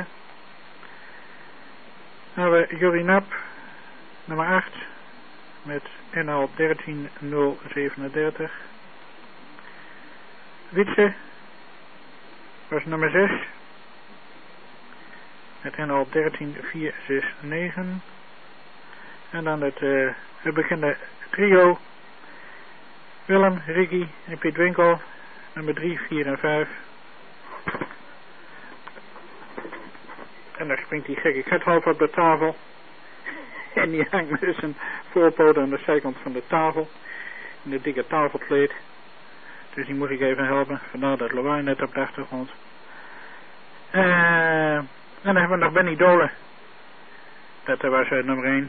Dan hebben we Jori Nap. Nummer acht. Met N L dertien nul zevenendertig. Witse was nummer zes met N L dertien vier zes negen. En dan het, uh, het bekende trio Willem, Ricky en Piet Winkel, nummer drie, vier en vijf. En daar springt die gekke kathalf op de tafel en die hangt met zijn voorpoten aan de zijkant van de tafel in de dikke tafelkleed. Dus die moet ik even helpen. Vandaar dat lawaai net op de achtergrond. Uh, en dan hebben we nog Benny Dolen. Dat was uh, nummer één.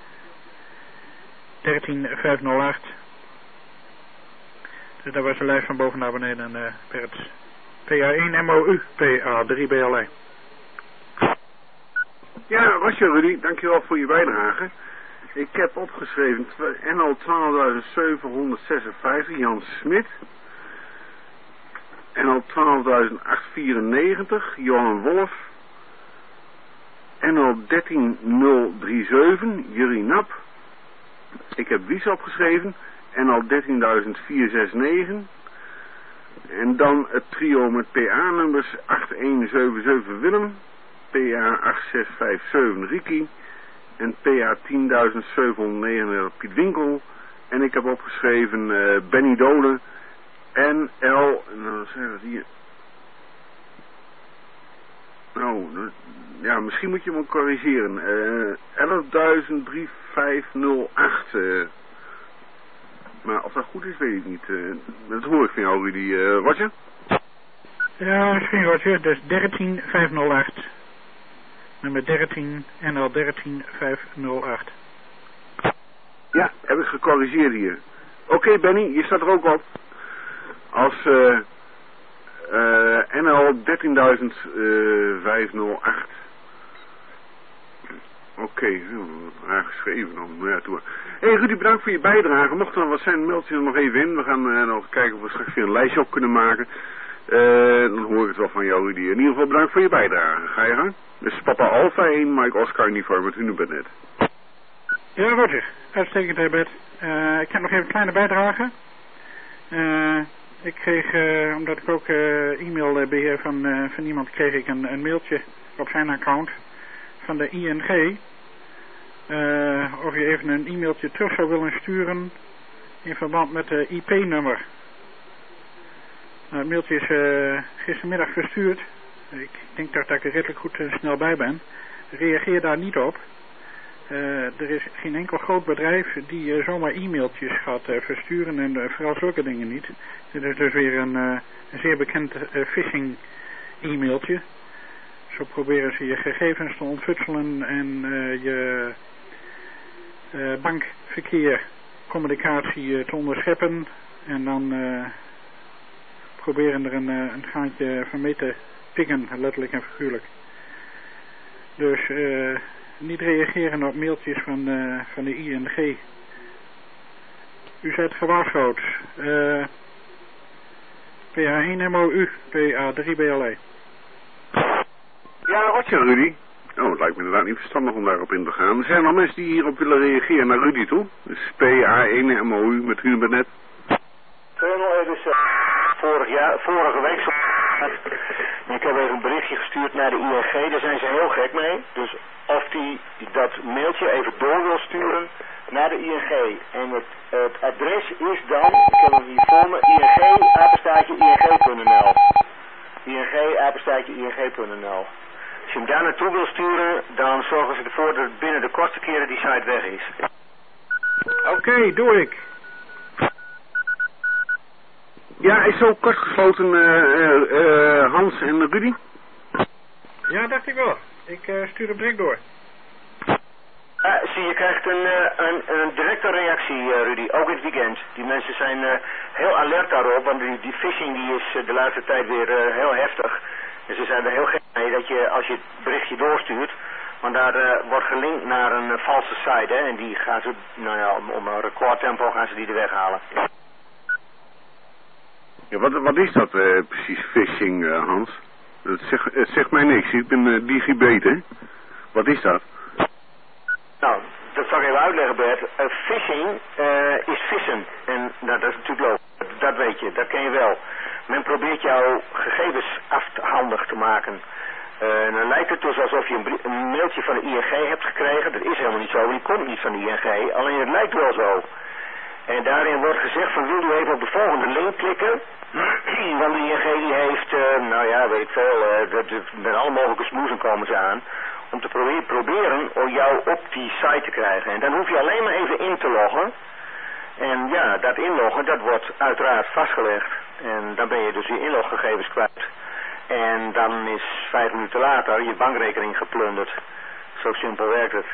dertien vijfhonderdacht. Dus dat was de lijst van boven naar beneden. En uh, werd P A één M O U, P A drie B L I.
Ja, Rosje Rudy, dankjewel voor je bijdrage. Ik heb opgeschreven N L twaalf zevenhonderdzesenvijftig, Jan Smit. N L twaalf achthonderdvierennegentig, Johan Wolf. N L dertien nul zevenendertig, Juri Nap. Ik heb Wies opgeschreven, N L dertien vierhonderdnegen. En dan het trio met P A-nummers acht een zeven zeven Willem, P A acht zes vijf zeven Ricky en P A tien zevenhonderdnegenendertig Piet Winkel. En ik heb opgeschreven uh, Benny Dolen. N L, nou zeg dat hier. Nou, ja, misschien moet je me corrigeren. Uh, elf vijfhonderdachtacht. Uh, maar of dat goed is, weet ik niet. Uh, dat hoor ik van jou, Rudy. Uh, Roger?
Ja, misschien Roger. Dus dertien vijfhonderdacht. Nummer dertien, N L dertien vijfhonderdacht.
Ja, heb ik gecorrigeerd hier. Oké, okay, Benny, je staat er ook op. Als uh, uh, N L dertien vijfhonderdacht. Oké, okay, raar geschreven dan. Nou ja, toe. Hé hey, Rudy, bedankt voor je bijdrage. Mocht er nog wat zijn, meld je er nog even in. We gaan uh, nog kijken of we straks weer een lijstje op kunnen maken. Uh, dan hoor ik het wel van jou, Rudy. In ieder geval bedankt voor je bijdrage. Ga je gang. Dus Papa Alpha één, Mike Oscar Uniform met Hunebednet.
Ja, Roger. Uitstekend, Herbert. Uh, ik heb nog even een kleine bijdrage. Uh, ik kreeg, uh, omdat ik ook uh, e-mailbeheer van, uh, van iemand kreeg ik een, een mailtje op zijn account van de I N G. Uh, of je even een e-mailtje terug zou willen sturen in verband met de I P-nummer. Nou, het mailtje is uh, gistermiddag verstuurd. Ik denk dat ik er redelijk goed en snel bij ben. Reageer daar niet op. Uh, er is geen enkel groot bedrijf die uh, zomaar e-mailtjes gaat uh, versturen en uh, vooral zulke dingen niet. Dit is dus weer een, uh, een zeer bekend uh, phishing e-mailtje. Zo proberen ze je gegevens te ontfutselen en uh, je uh, bankverkeer, communicatie uh, te onderscheppen. En dan uh, proberen er een, uh, een gaatje van mee te pikken, letterlijk en figuurlijk. Dus uh, niet reageren op mailtjes van, uh, van de I N G. U zet gewaarschuwd. Uh, P A één M O U, P A drie B L E.
Ja, wat je Rudy? Oh, het lijkt me inderdaad niet verstandig om daarop in te gaan. Er zijn al mensen die hierop willen reageren naar Rudy toe. Dus P A één M O U met Hubernet.
Dus uh, vorig jaar, vorige week zo. Ik heb even een berichtje gestuurd naar de I N G, daar zijn ze heel gek mee. Dus of die dat mailtje even door wil sturen naar de I N G. En het, het adres is dan, ik heb hem hier voor me, I N G, apenstaartje, I N G punt N L. I N G, apenstaartje, I N G punt N L. Als je hem daar naartoe wil sturen, dan zorgen ze ervoor dat binnen de kortste keren die site weg is.
Oké, okay, doe ik.
Ja, is zo kort gesloten uh, uh, uh, Hans en Rudy?
Ja, dacht ik wel. Ik uh, stuur hem direct door.
Uh, zie, je krijgt een, uh, een, een directe reactie, uh, Rudy, ook in het weekend. Die mensen zijn uh, heel alert daarop, want die, die phishing die is uh, de laatste tijd weer uh, heel heftig. Dus ze zijn er heel gek mee dat je, als je het berichtje doorstuurt, want daar uh, wordt gelinkt naar een uh, valse site, hè, en die gaan ze, nou ja, om, om een recordtempo gaan ze die er weghalen.
Ja, wat, wat is dat uh, precies, phishing, uh, Hans? Het zegt, het zegt mij niks, ik ben uh, digibet, hè? Wat is dat?
Nou, dat zal ik even uitleggen, Bert. Uh, phishing uh, is vissen. En nou, dat is natuurlijk logisch. Dat weet je, dat ken je wel. Men probeert jouw gegevens afhandig te maken. Uh, en dan lijkt het dus alsof je een, een mailtje van de I N G hebt gekregen. Dat is helemaal niet zo, want die komt niet van de I N G. Alleen het lijkt wel zo. En daarin wordt gezegd van, wil u even op de volgende link klikken? Want de I N G die heeft, uh, nou ja, weet ik veel, uh, dat, met alle mogelijke smoezen komen ze aan. Om te probe proberen om jou op die site te krijgen. En dan hoef je alleen maar even in te loggen. En ja, dat inloggen, dat wordt uiteraard vastgelegd. En dan ben je dus je inloggegevens kwijt. En dan is vijf minuten later je bankrekening geplunderd. Zo simpel werkt het.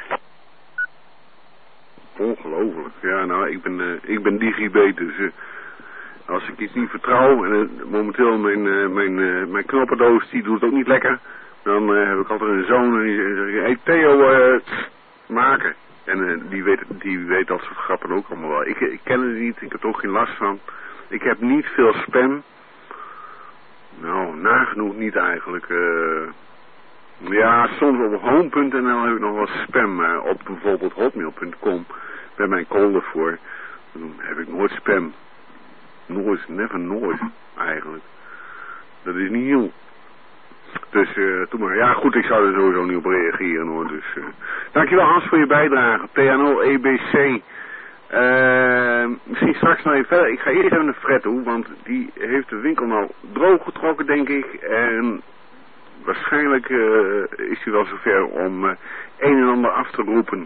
Ongelooflijk. Ja, nou, ik ben, uh, ik ben digibet, dus uh, als ik iets niet vertrouw, en uh, momenteel mijn, uh, mijn, uh, mijn knoppendoos, die doet het ook niet lekker, dan uh, heb ik altijd een zoon en die zegt, hey Theo, uh, maken. En uh, die, weet, die weet dat soort grappen ook allemaal wel. Ik, ik ken het niet, ik heb er ook geen last van. Ik heb niet veel spam. Nou, nagenoeg niet eigenlijk. Uh, ja, soms op home punt N L heb ik nog wel spam, maar op bijvoorbeeld hotmail punt com, bij mijn call ervoor, dan heb ik nooit spam. Nooit, never nooit, eigenlijk. Dat is niet heel. Dus, uh, doe maar. Ja, goed, ik zou er sowieso niet op reageren, hoor. Dus, uh, dankjewel Hans voor je bijdrage. P N O E B C. Uh, misschien straks nog even verder. Ik ga eerst even naar Fred toe, want die heeft de winkel nou droog getrokken, denk ik. En waarschijnlijk uh, is hij wel zover om uh, een en ander af te roepen.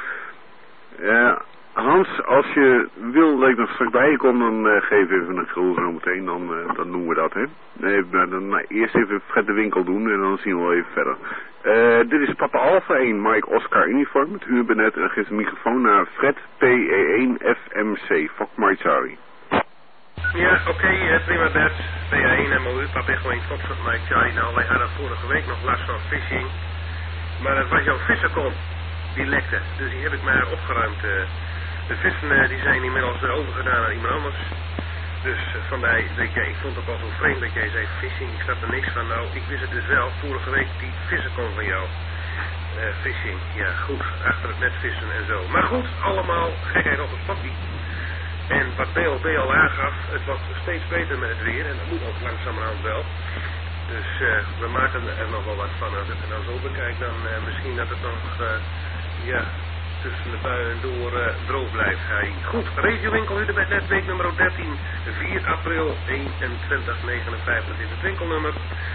Uh, Hans, als je wil dat ik nog straks bij je kom, dan uh, geef even een gul zo meteen, dan, uh, dan doen we dat, hè. Nee, maar dan nou, eerst even Fred de winkel doen en dan zien we wel even verder. Uh, dit is Papa Alpha één, Mike Oscar uniform met Hubernet en dan geeft de microfoon naar Fred P E één F M C, Fok Mike Charlie.
Ja, oké, okay, uh, prima Bert. P E één M O U, Papa Echo één, Fok Mike Charlie. Nou, wij hadden vorige week nog last van phishing, maar het was jouw vissenkont die lekte, dus die heb ik maar opgeruimd. Uh, De vissen uh, die zijn inmiddels uh, overgedaan aan iemand anders. Dus uh, vandaar dat jij, ik vond het ook al zo vreemd dat jij zei phishing. Ik snap er niks van. Nou, ik wist het dus wel. Vorige week die vissen kon van jou. Uh, phishing. Ja, goed. Achter het net vissen en zo. Maar goed, allemaal gekheid op het pakje. En wat B L B al aangaf, het wordt steeds beter met het weer. En dat moet ook langzamerhand wel. Dus uh, we maken er nog wel wat van. Als ik het nou zo bekijk, dan uh, misschien dat het nog, uh, ja... tussen de buien door uh, droog blijft hij. Goed, regiowinkel Hudenbed net week nummer dertien, vier april eenentwintig negenenvijftig is het winkelnummer.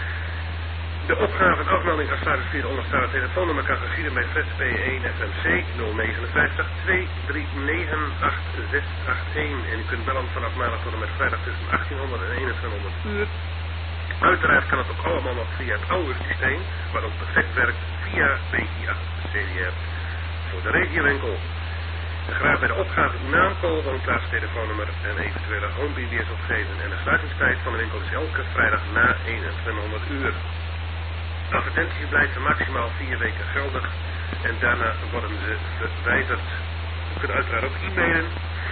De opgave en afmelding van status via de onderstaande telefoonnummer kan geschieden bij Fred P één F M C nul vijf negen twee drie negen acht zes acht een en u kunt bellen vanaf maandag tot en met vrijdag tussen achttienhonderd en eenentwintighonderd uur. Uiteraard kan het ook allemaal nog via het oude systeem, wat ook perfect werkt via B I acht C D R. Voor de regiowinkel. Graag bij de opgave uw naam, call, woonplaats, telefoonnummer en eventuele home B B S opgeven. En de sluitingstijd van de winkel is elke vrijdag na eenentwintighonderd uur. Advertenties blijven maximaal vier weken geldig en daarna worden ze verwijderd. U kunt uiteraard ook e-mailen.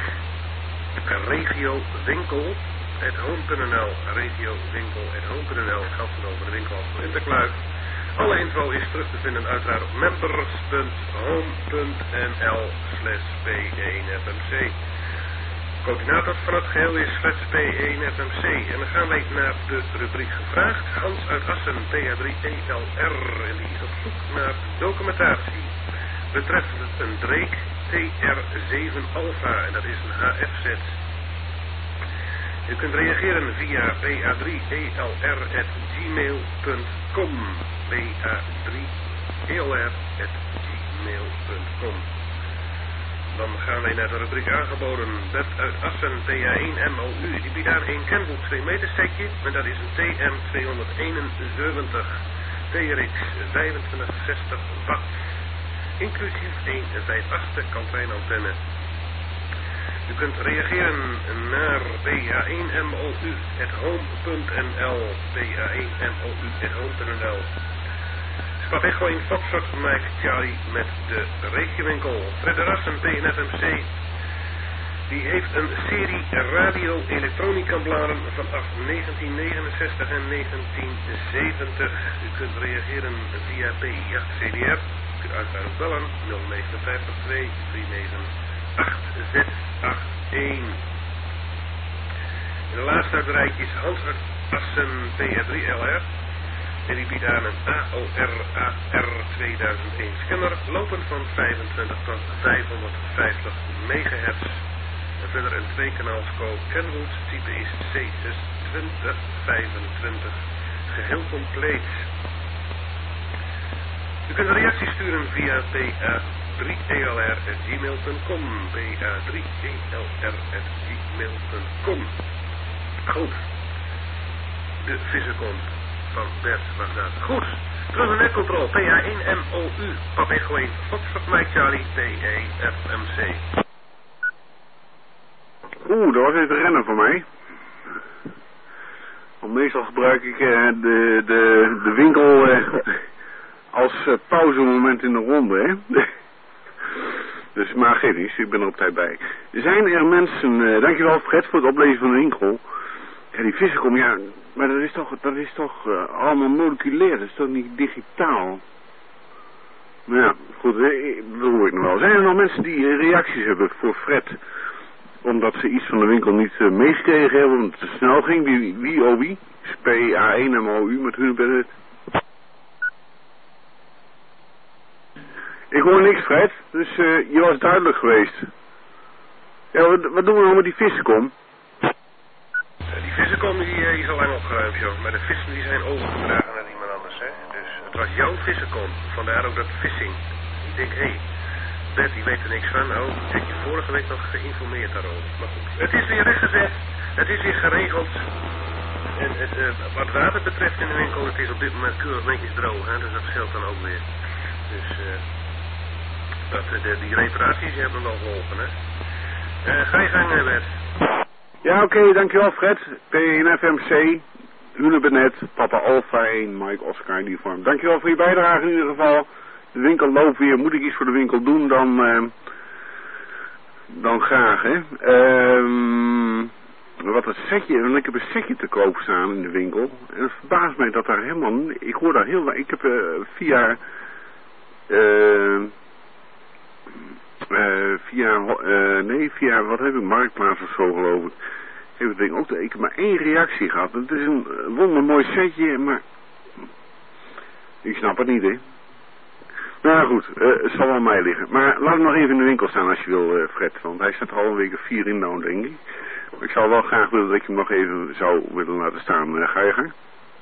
regiowinkel at home punt n l regiowinkel at home punt n l geldt zowel voor de winkel als voor Interkluif. Alle info is terug te vinden uiteraard op members punt home punt n l slash p één f m c. Coördinator van het geheel is slash p één f m c. En dan gaan wij naar de rubriek gevraagd. Hans uit Assen, P A drie E L R. En die is op zoek naar documentatie betreffend een Drake T R zeven Alpha. En dat is een H F-set. U kunt reageren via p a drie e l r at gmail punt com. p a drie e l r at gmail punt com. Dan gaan wij naar de rubriek aangeboden. Bert uit Assen, T A één M O U. Die biedt aan een Kenwood twee meter setje. En dat is een T M tweehonderdeenenzeventig. T R X vijfentwintig zestig watt. Inclusief een vijf achtste kantlijnantenne. U kunt reageren naar P A één M O U at home punt n l. P A één M O U at home punt n l. Pap Echo in Foxtrot Mike Charlie met de regiowinkel. Fred de Rassen, P N F M C. Die heeft een serie radio-elektronica bladen vanaf negentien negenenzestig en negentien zeventig. U kunt reageren via P I acht C D R. U kunt uiteraard ook bellen nul negen vijf twee drie negen acht zes acht een. En de laatste uit het rijtje is Hans uit Assen, P A drie L R. En die biedt aan een A O R A R tweeduizend één scanner, lopend van vijfentwintig tot vijfhonderdvijftig megahertz. En verder een tweekanaalscope Kenwood, type is C zes twintig vijfentwintig, geheel compleet. U kunt een reactie sturen via P A drie E L R at gmail punt com. P A drie E L R at gmail punt com. Goed. De Vissencom van Bert was dat. Goed. Terug naar netcontrole. P A één M O U. Pap Echo één. Foxtrot Mike Charlie. T E F M C.
Oeh, dat was even rennen voor mij. Want meestal gebruik ik uh, de, de, de winkel uh, als uh, pauzemoment in de ronde, hè. Dus maar geef niet, ik ben er op tijd bij. Zijn er mensen, uh, dankjewel Fred voor het oplezen van de winkel. Ja, die Vissencom, ja, maar dat is toch, dat is toch uh, allemaal moleculair, dat is toch niet digitaal? Nou ja, goed, dat hoor ik nog wel. Zijn er nog mensen die uh, reacties hebben voor Fred? Omdat ze iets van de winkel niet uh, meegekregen hebben, omdat het te snel ging. Wie, wie oh wie? P A één M O U met hun bij het. Ik hoor niks, Fred, dus uh, je was duidelijk geweest. Ja, wat, wat doen we nou met die Vissencom?
Uh, die Vissencom die, uh, is al lang opgeruimd, joh. Maar de vissen die zijn overgedragen naar iemand anders, hè. Dus het was jouw Vissencom, vandaar ook dat vissing. Ik denk, hé, hey, Bert die weet er niks van. Oh, ik heb je vorige week nog geïnformeerd daarover. Maar goed, het is weer rechtgezet, het is weer geregeld. En het, uh, wat water betreft in de winkel, het is op dit moment keurig netjes droog, hè. Dus dat scheelt dan ook weer. Dus, uh, dat, de, die reparaties die hebben wel geholpen, hè. Uh, ga je gang, Bert.
Ja, oké, okay, dankjewel Fred. P één F M C, Unebenet, Papa Alpha één, Mike Oscar Uniform. Dankjewel voor je bijdrage in ieder geval. De winkel loopt weer. Moet ik iets voor de winkel doen, dan, uh, dan graag, hè. Um, wat een setje, want ik heb een setje te koop staan in de winkel. En het verbaast mij dat daar helemaal, ik hoor daar heel, ik heb uh, via... Uh, Uh, via, uh, nee, via, wat heb ik, Marktplaats of zo geloof ik. Heb ik denk ook, ik heb maar één reactie gehad. Het is een wondermooi setje, maar ik snap het niet, hè. Nou goed, uh, het zal wel aan mij liggen. Maar laat hem nog even in de winkel staan als je wil, uh, Fred. Want hij staat er al een week of vier in nou, denk ik. Maar ik zou wel graag willen dat ik hem nog even zou willen laten staan. Uh, ga je gang?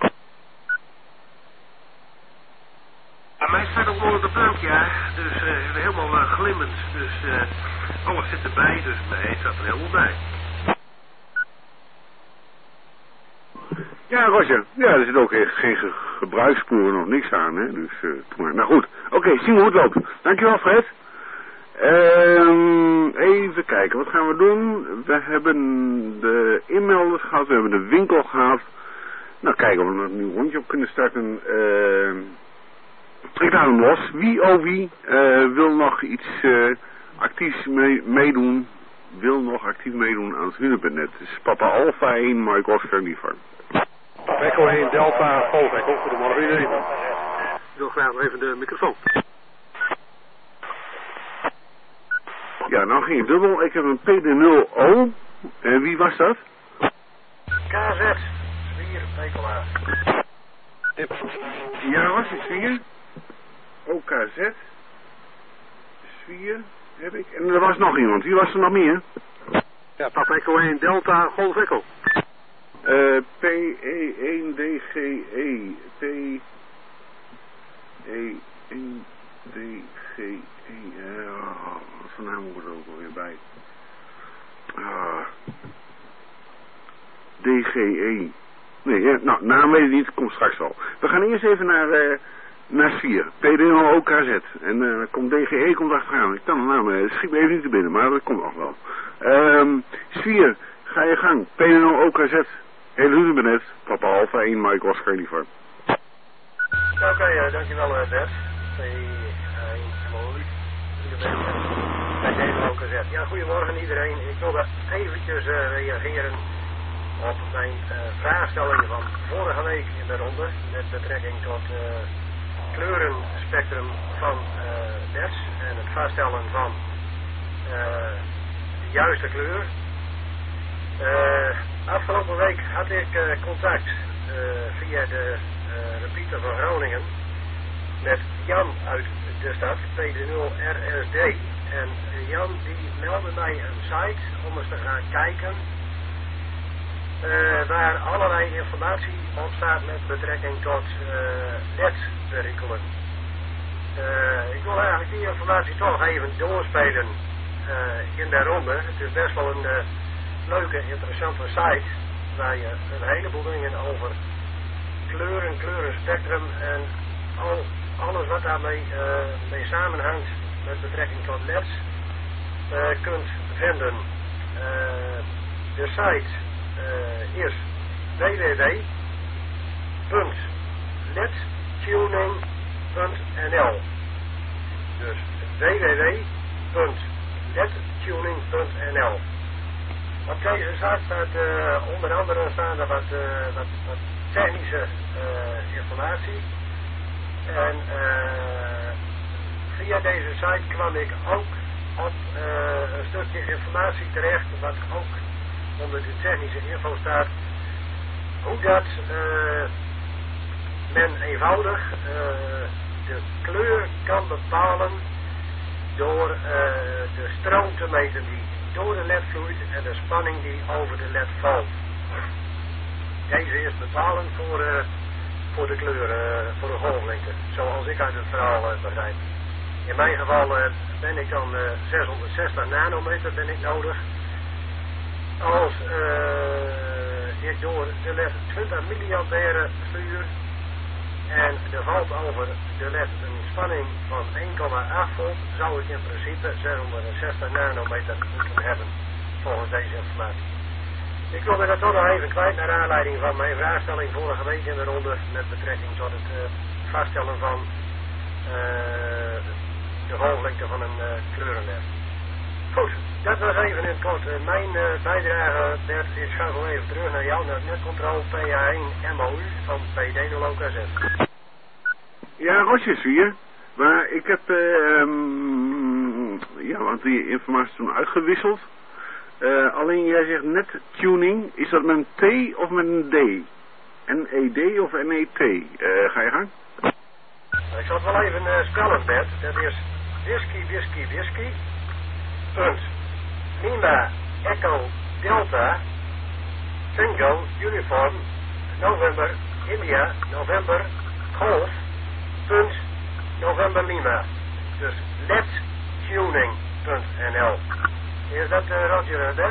Aan mij staat ook mooi op de plank, ja. Dus uh, helemaal uh, glimmend. Dus uh, alles zit erbij. Dus nee, het staat er helemaal bij.
Ja, Roger. Ja, er zit ook echt geen ge gebruikssporen of niks aan, hè. Dus, uh, maar. Nou goed. Oké, okay, zien we hoe het loopt. Dankjewel, Fred. Um, even kijken, wat gaan we doen? We hebben de inmelders gehad, we hebben de winkel gehad. Nou, kijken of we nog een nieuw rondje op kunnen starten. Uh, trek daar hem los. Wie, oh wie, uh, wil nog iets uh, actiefs mee, meedoen, wil nog actief meedoen aan het Hunebednet. Dus Papa Alpha één, Mike Oscar liever.
Echo één, Delta, Golf Echo. Goedemorgen iedereen. Ik wil graag nog even de microfoon.
Ja, nou ging het dubbel. Ik heb een P D nul O. En wie was dat?
K Z. Zwier, Pekela.
Ja, was het Zwier? O K Z. Zwier heb ik. En er was nog iemand. Wie was er nog meer?
Ja, Papa Echo één, Delta, Golf Echo.
Uh, P E één D G E. P E één D G E. Oh, wat voor naam wordt er ook alweer bij? Ah. D G E. Nee, ja, nou, naam weet ik niet, komt straks wel. We gaan eerst even naar, uh, naar Svier. P D nul O K Z. En uh, komt D G E komt achteraan. Ik kan de naam, uh, schiet me even niet te binnen, maar dat komt nog wel. Um, Svier, ga je gang. P D nul O K Z. Hele Hunebednet. Papa Alpha één, Mike Oscar liever.
Oké, okay, uh, dankjewel uh, Bert. P één mooi. Ja, goedemorgen iedereen. Ik wilde eventjes uh, reageren op mijn uh, vraagstelling van vorige week in de ronde met betrekking tot uh, kleurenspectrum van uh, L E Ds en het vaststellen van uh, de juiste kleur. Uh, afgelopen week had ik uh, contact uh, via de uh, repeater van Groningen met Jan uit de stad, P D nul R S D. En Jan die meldde mij een site om eens te gaan kijken uh, waar allerlei informatie op staat met betrekking tot uh, L E D-perikelen. Uh, ik wil eigenlijk die informatie toch even doorspelen uh, in de ronde. Het is best wel een uh, leuke, interessante site waar je een heleboel dingen over kleuren, kleurenspectrum en al, alles wat daarmee uh, mee samenhangt met betrekking tot L E Ds uh, kunt vinden. Uh, de site uh, is w w w punt ledtuning punt n l. Dus w w w punt ledtuning punt n l. Op deze site staat uh, onder andere staan er wat, uh, wat, wat technische uh, informatie. En uh, via deze site kwam ik ook op uh, een stukje informatie terecht, wat ook onder de technische info staat, hoe dat uh, men eenvoudig uh, de kleur kan bepalen door uh, de stroom te meten die door de L E D vloeit en de spanning die over de L E D valt. Deze is bepalend voor, uh, voor de kleur, uh, voor de golflengte, zoals ik uit het verhaal uh, begrijp. In mijn geval uh, ben ik dan uh, zeshonderdzestig nanometer ben ik nodig. Als uh, ik door de L E D twintig milliampère stuur en er valt over de L E D een spanning van één komma acht volt, zou ik in principe zeshonderdzestig nanometer moeten hebben, volgens deze informatie. Ik wilde dat toch nog even kwijt naar aanleiding van mijn vraagstelling vorige week in de ronde met betrekking tot het uh, vaststellen van uh, de golflengte van een uh, kleurenled. Goed, dat was even in het kort uh, mijn uh, bijdrage, Bert. Ik ga gewoon even terug naar jou, naar het netcontrole P A één M O U van P D nul O K Z.
Ja, Rosjes hier. Maar ik heb, uh, um, ja, want die informatie is toen uitgewisseld. Uh, alleen jij zegt net tuning, is dat met een T of met een D? N E D of N E T? Uh, ga je gang?
Ik zal het wel even uh, spellen, Bert. Dat is whisky, whisky, whisky. Punt. Lima, Echo, Delta, Tango, Uniform, November, India, November, Golf, punt, November Lima. Dus ledtuning punt n l. Is dat uh, Roger, Bert?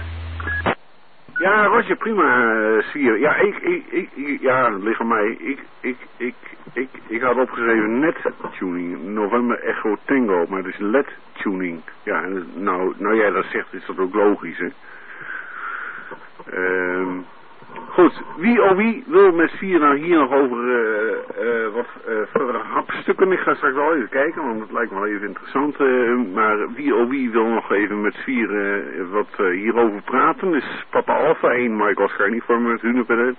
Ja, Roger, prima, uh, Sier. Ja, ik, ik, ik, ja, dat ligt aan mij. Ik, ik, ik, ik, ik had opgeschreven net tuning, November Echo Tango, maar het is L E D tuning. Ja, en nou, nou jij dat zegt, is dat ook logisch, hè? Um, Goed, wie oh wie wil met vier nou hier nog over uh, uh, wat uh, verdere hapstukken? Ik ga straks wel even kijken, want het lijkt me wel even interessant. Uh, maar wie oh wie wil nog even met vier uh, wat uh, hierover praten? Dus Papa Alpha één, Mike Oscar uniform met Hunebed.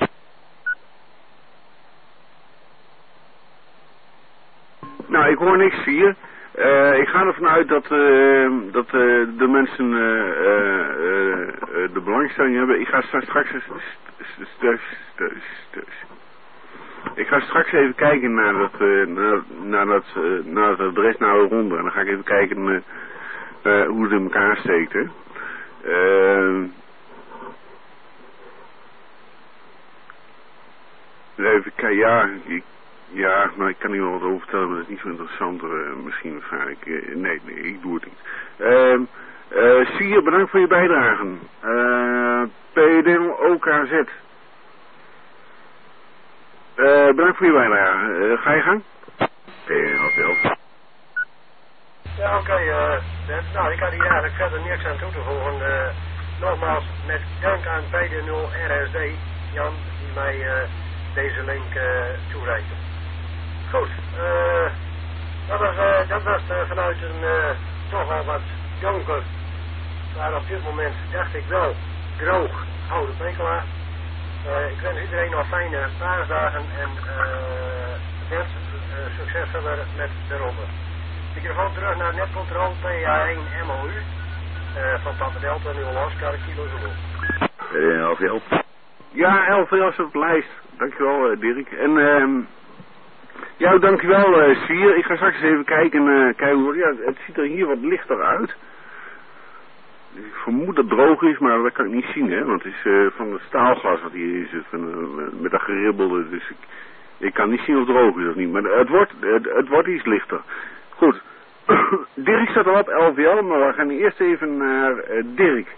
Nou, ik hoor niks vier. Uh, ik ga ervan uit dat, uh, dat uh, de mensen uh, uh, uh, de belangstelling hebben. Ik ga straks... straks ik ga straks even kijken naar dat, uh, naar, naar, dat, uh, naar het adres naar de ronde. En dan ga ik even kijken uh, uh, hoe het in elkaar steekt. Hè. Uh, even kijken, ja... Ik, Ja, nou, ik kan hier wel wat over vertellen, maar dat is niet zo interessant. Uh, misschien ga ik... Uh, nee, nee, ik doe het niet. Uh, uh, Sier, bedankt voor je bijdragen. Uh, P D O K Z. Uh, bedankt voor je bijdrage. Uh, ga je gang? P D O.
Ja, oké. Okay, uh, nou, ik had hier eigenlijk verder niks aan toe te voegen. Uh, nogmaals, met dank aan P D nul R S D, Jan, die mij uh, deze link uh, toereikte. Goed, uh, dat was, uh, dat was uh, vanuit een uh, toch wel wat donker, maar op dit moment dacht ik wel droog oude Pekela. Uh, ik wens iedereen nog fijne paasdagen en uh, wens uh, succes verder met de ronde. Microfoon terug naar netcontrole P A één M O U uh, van Papa Delta nul Oscar Kilo Zulu.
Uh, L V L. Ja, L V L is op de lijst. Dankjewel uh, Dirk. En ehm... Uh, ja, dankjewel uh, Sier. Ik ga straks even kijken, uh, kijken hoe, ja, het ziet er hier wat lichter uit. Ik vermoed dat het droog is, maar dat kan ik niet zien, hè, want het is uh, van het staalglas wat hier is, van, uh, met dat geribbelde, dus ik, ik kan niet zien of het droog is of niet, maar het wordt, het, het wordt iets lichter. Goed, Dirk staat al op L V L, maar we gaan eerst even naar uh, Dirk.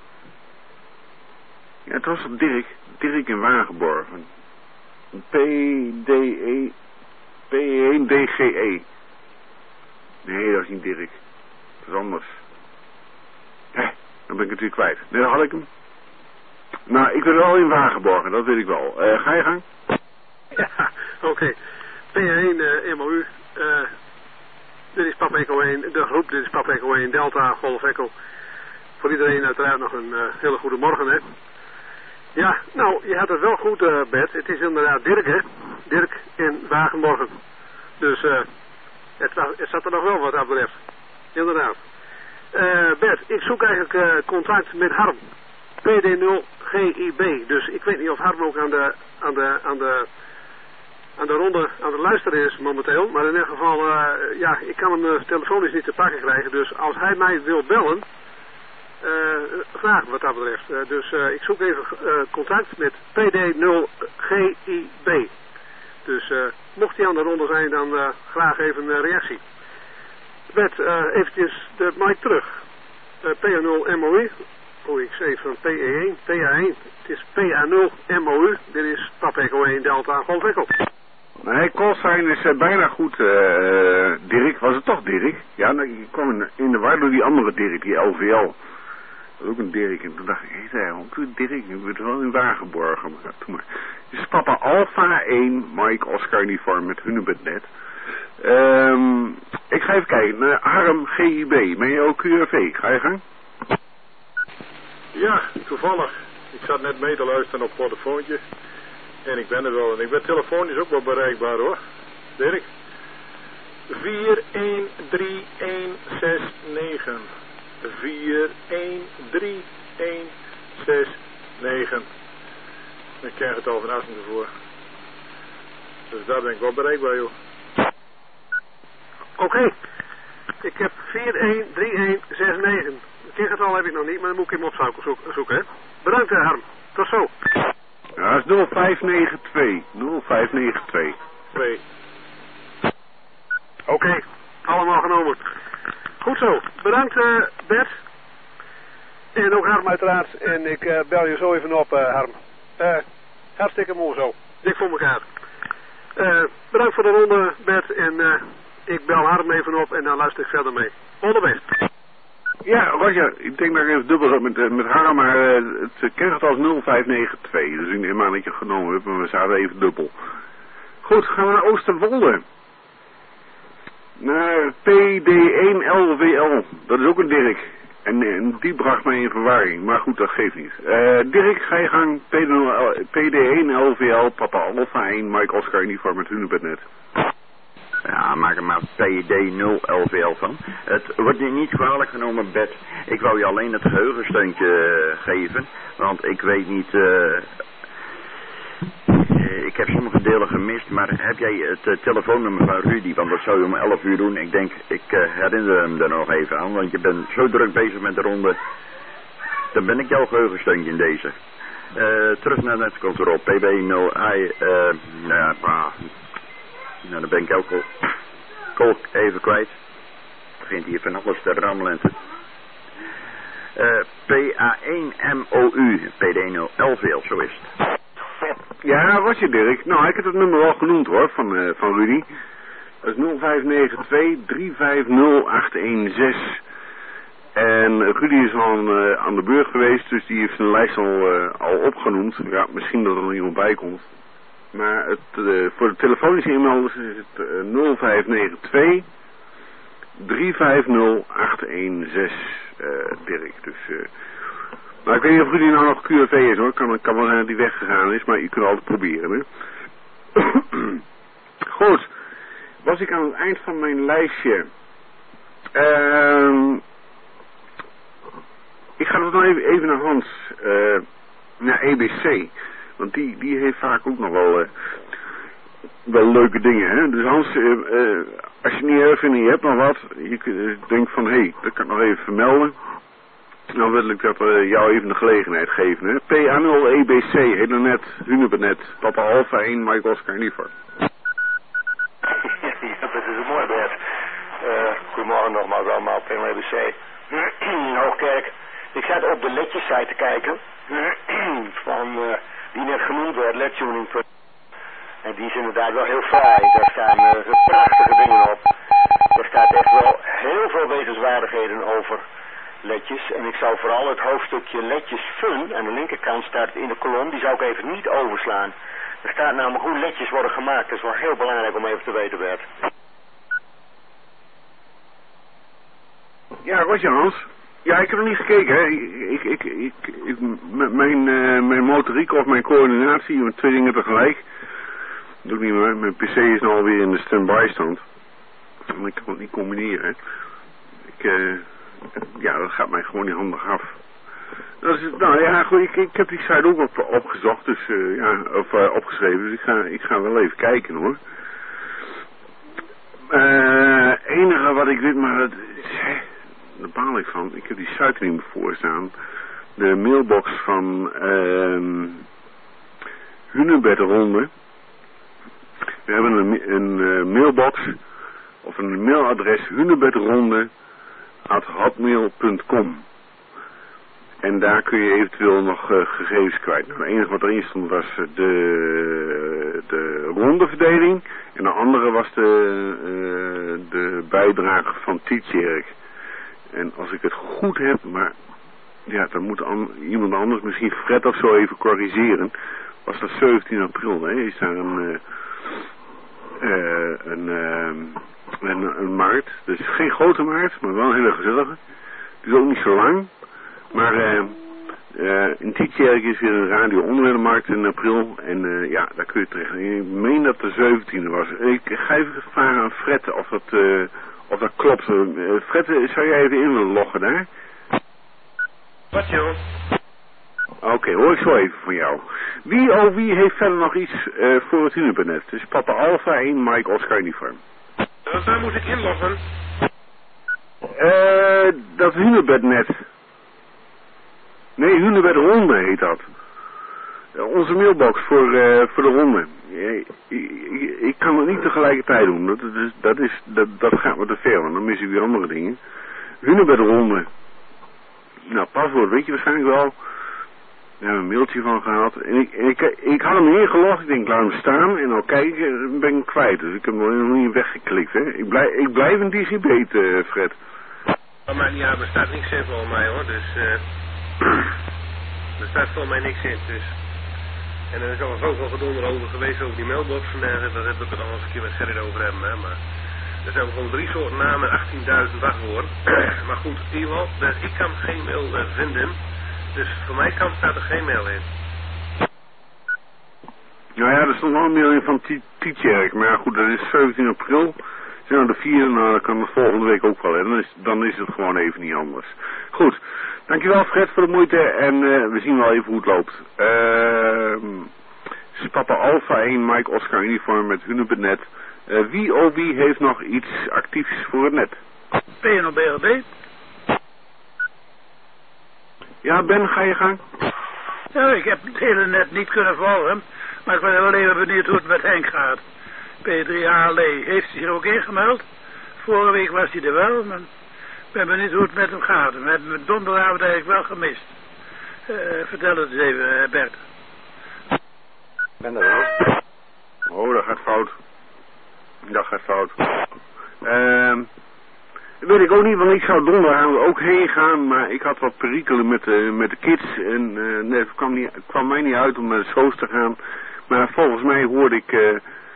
Ja, het was Dirk, Dirk in Wagenborgen. P D E... P één D G E. Nee, dat is niet Dirk. Dat is anders. Hé, dan ben ik het weer kwijt. Nee, dan had ik hem. Nou, ik ben wel in Wagenborgen, dat weet ik wel. Uh, ga je gang?
Ja, oké. Okay. P één uh, M O U. Uh, dit is Papa Echo één, de groep, dit is Papa Echo één, Delta, Golf Echo. Voor iedereen uiteraard nog een uh, hele goede morgen, hè. Ja, nou, je had het wel goed, uh, Bert. Het is inderdaad Dirk, hè. Dirk in Wagenborgen. Dus uh, het, het zat er nog wel wat aan betreft. Inderdaad. Uh, Bert, ik zoek eigenlijk uh, contact met Harm. P D nul G I B. Dus ik weet niet of Harm ook aan de, aan de, aan de, aan de ronde aan het luisteren is momenteel. Maar in ieder geval, uh, ja, ik kan hem uh, telefonisch niet te pakken krijgen. Dus als hij mij wil bellen... Uh, vragen wat dat betreft. Uh, dus uh, ik zoek even uh, contact met P D nul G I B. Dus uh, mocht hij aan de ronde zijn, dan uh, graag even een reactie. Met uh, eventjes de mic terug. Uh, P A nul M O U. Oh, ik zei van P E één, P A één. Het is P A nul M O U. Dit is Papa Echo één Delta Golf Echo.
Nee, callsign is uh, bijna goed, uh, Dirk. Was het toch Dirk? Ja, nou, ik kwam in, in de war door die andere Dirk, die L V L. Ook een Dirk. En toen dacht ik, hé, hey, ook een Dirk. Ik ben wel in Wagenborgen. Maar toen maar. Het is Papa Alpha één, Mike Oscar uniform met Hunebed net. Um, ik ga even kijken. Uh, Harm G I B. Ben je ook Q R V? Ga je gang?
Ja, toevallig. Ik zat net mee te luisteren op portofoontje. En ik ben er wel. En ik ben telefonisch ook wel bereikbaar hoor. Dirk. vier een drie een zes negen. vier een drie een zes negen. Dan krijg je het al van Assen ervoor. Dus daar ben ik wel bereikbaar, joh.
Oké. Okay. Ik heb vier een drie een zes negen. Het tegental heb ik nog niet, maar dan moet ik hem opzoeken, zoeken, zoeken hè. Bedankt, Harm. Tot zo.
Ja, dat is nul vijf negen twee. nul vijf negen twee.
twee. Oké. Okay. Allemaal genomen. Goed zo. Bedankt, uh, Bert. En ook Harm uiteraard. En ik uh, bel je zo even op, uh, Harm. Uh, hartstikke mooi zo. Dik voor elkaar. Uh, bedankt voor de ronde, Bert. En uh, ik bel Harm even op en dan luister ik verder mee. All the best.
Ja, Roger, ik denk dat ik even dubbel heb met, met Harm, maar uh, het kent als nul vijf negen twee. Dus ik neem aan dat je genomen hebt, maar we zaten even dubbel. Goed, gaan we naar Oosterwolde. Naar P D één L V L. Dat is ook een Dirk. En, en die bracht mij in verwarring. Maar goed, dat geeft niet. Uh, Dirk, ga je gang. P D één L V L, Papa Alpha één, Mike Oscar uniform met Hunebednet.
Ja, maak er maar P D nul L V L van. Het wordt je niet kwalijk genomen, Bert. Ik wou je alleen het geheugensteuntje uh, geven. Want ik weet niet... Uh, ik heb sommige delen gemist, maar heb jij het uh, telefoonnummer van Rudy? Want dat zou je om elf uur doen. Ik denk, ik uh, herinner hem er nog even aan. Want je bent zo druk bezig met de ronde. Dan ben ik jouw geheugensteuntje in deze. Uh, terug naar het controle. P B nul. Hij, uh, nou ja, ah, nou, dan ben ik ook al kolk even kwijt. Begint hier van alles te rammelen. Uh, P A één M O U. P D nul L V L, zo is het.
Ja, was je Dirk? Nou, ik heb het nummer al genoemd hoor, van, uh, van Rudy. Dat is nul vijf negen twee drie vijf nul acht een zes. En Rudy is al uh, aan de beurt geweest, dus die heeft zijn lijst al, uh, al opgenoemd. Ja, misschien dat er nog iemand bij komt. Maar het, uh, voor de telefonische inmelders is het uh, nul vijf negen twee drie vijf nul acht een zes, uh, Dirk. Dus... Uh, Nou, ik weet niet of Rudy nou nog Q R V is hoor. Kan, kan wel zijn dat hij weggegaan is, maar je kunt altijd proberen. Hè? Goed. Was ik aan het eind van mijn lijstje. Uh, ik ga nog even, even naar Hans. Uh, naar E B C. Want die, die heeft vaak ook nog wel, uh, wel leuke dingen. Hè? Dus Hans, uh, uh, als je het niet erg vindt en je hebt nog wat. Je uh, denkt van, hé, hey, dat kan ik nog even vermelden. Dan wil ik dat uh, jou even de gelegenheid geven. Hè? P A nul E B C, Helenet, Hunebednet, Papa Alpha één, Mike Oscar Liever.
Ja, dat is een mooi Bert. Uh, goedemorgen nogmaals allemaal, P A nul E B C. Hoogkerk. Ik zat op de ledjessite te kijken. van, uh, die net genoemd werd, ledtuning. En die is inderdaad wel heel fraai. Daar staan uh, prachtige dingen op. Er staat echt wel heel veel wetenswaardigheden over. Ledjes. En ik zou vooral het hoofdstukje ledjes fun aan de linkerkant staat in de kolom, die zou ik even niet overslaan. Er staat namelijk hoe ledjes worden gemaakt. Dat is wel heel belangrijk om even te weten, Bert.
Ja, Roger Hans. Ja, ik heb nog niet gekeken, hè. Ik, ik, ik, ik, mijn, uh, mijn motoriek of mijn coördinatie, met twee dingen tegelijk. Dat doe ik niet meer. Mijn P C is nou alweer in de stand-by stand. Maar ik kan het niet combineren, hè. Ik, uh, Ja, dat gaat mij gewoon niet handig af. Dat is, nou ja, goed, ik, ik heb die site ook op, opgezocht, dus uh, ja, of uh, opgeschreven, dus ik ga, ik ga wel even kijken hoor. Uh, enige wat ik weet, maar dat, hè, daar baal ik van, ik heb die site niet meer voor staan. De mailbox van uh, Hunebedronde. We hebben een, een uh, mailbox, of een mailadres Hunebedronde at hotmail punt com. En daar kun je eventueel nog uh, gegevens kwijt. Nou, het enige wat erin stond was de, de rondeverdeling. En de andere was de, uh, de bijdrage van Tietjerk. En als ik het goed heb, maar ja, dan moet an, iemand anders, misschien Fred of zo even corrigeren. Was dat zeventien april, hè? Is daar een, uh, uh, een, uh, een, een markt. Dus geen grote markt, maar wel een hele gezellige. Dus ook niet zo lang. Maar uh, uh, in Tietjerk is weer een radio-onderwerpenmarkt in april. En uh, ja, daar kun je terecht. Ik meen dat de zeventiende was. Ik ga even vragen aan Fred of dat, uh, of dat klopt. Uh, Fred, zou jij even in willen loggen daar?
Wat joh?
Oké, okay, hoor ik zo even van jou. Wie oh wie heeft verder nog iets uh, voor het Hunebednet? Dus Papa Alpha één, Mike Oscar uniform.
Uh, waar moet ik inloggen?
Uh, dat Hunebednet. Nee, Hunebedronde heet dat. Uh, onze mailbox voor, uh, voor de ronde. Ik, ik, ik kan het niet tegelijkertijd doen. Dat, is, dat, is, dat, dat gaat me te ver, want dan mis ik weer andere dingen. Hunebedronde. Nou, paswoord weet je waarschijnlijk wel. Daar hebben we een mailtje van gehad. En ik, en ik, ik had hem ingelogd. Ik denk, laat hem staan. En al kijken, ben ik hem kwijt. Dus ik heb hem nog niet weggeklikt. Hè. Ik, blijf, ik blijf een digibet, uh, Fred.
Dat maakt niet uit, er staat niks in voor mij hoor, dus uh, er staat voor mij niks in, dus. En er is al zoveel gedonder over geweest over die mailbox en uh, daar heb ik het al eens een keer met Gerrit over hebben, hè, maar er zijn gewoon drie soorten namen en achttienduizend wachtwoorden. Maar goed, in ieder geval, dus ik kan geen mail uh, vinden, dus voor mijn kant staat er geen mail in.
Nou ja, er stond wel een mail in van Tietjerk, maar ja, goed, dat is zeventien april. Nou, de vierde, nou, dat kan het volgende week ook wel, hè. Dan is, dan is het gewoon even niet anders. Goed, dankjewel Fred voor de moeite en uh, we zien wel even hoe het loopt. Uh, Papa Alpha één, Mike Oscar uniform met Hunebednet. Uh, wie oh wie heeft nog iets actiefs voor het net?
B N O B L D.
Ja, Ben, ga je gang?
Ja, ik heb het hele net niet kunnen volgen, maar ik ben wel even benieuwd hoe het met Henk gaat. P drie H L E heeft zich er ook ingemeld. Vorige week was hij er wel, maar ik ben benieuwd hoe het met hem gaat. We hebben hem donderdagavond eigenlijk wel gemist. Uh, vertel het eens even, Bert.
Ben er wel. Oh, dat gaat fout. Dat gaat fout. Uh, weet ik ook niet, want ik zou donderdagavond ook heen gaan, maar ik had wat perikelen met de, met de kids en uh, nee, het kwam, niet, het kwam mij niet uit om naar de Soos te gaan. Maar volgens mij hoorde ik... Uh,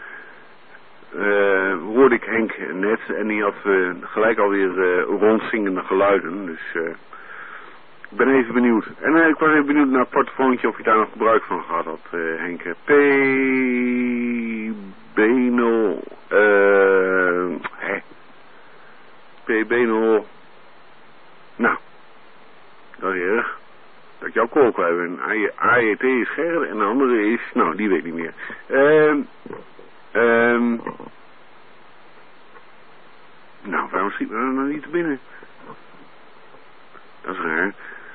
Uh, hoorde ik Henk net en die had uh, gelijk alweer uh, rondzingende geluiden, dus uh, ik ben even benieuwd. En uh, ik was even benieuwd naar het portofoontje of je daar nog gebruik van gehad had, uh, Henk. P B nul uh, hè? P B nul nou, dat is erg. Dat ik jouw kool kwijt ben. A J T is Gerrit en de andere is, nou die weet ik niet meer. Ehm uh, Um, nou, waarom schiet me dat nou niet te binnen? Dat is raar.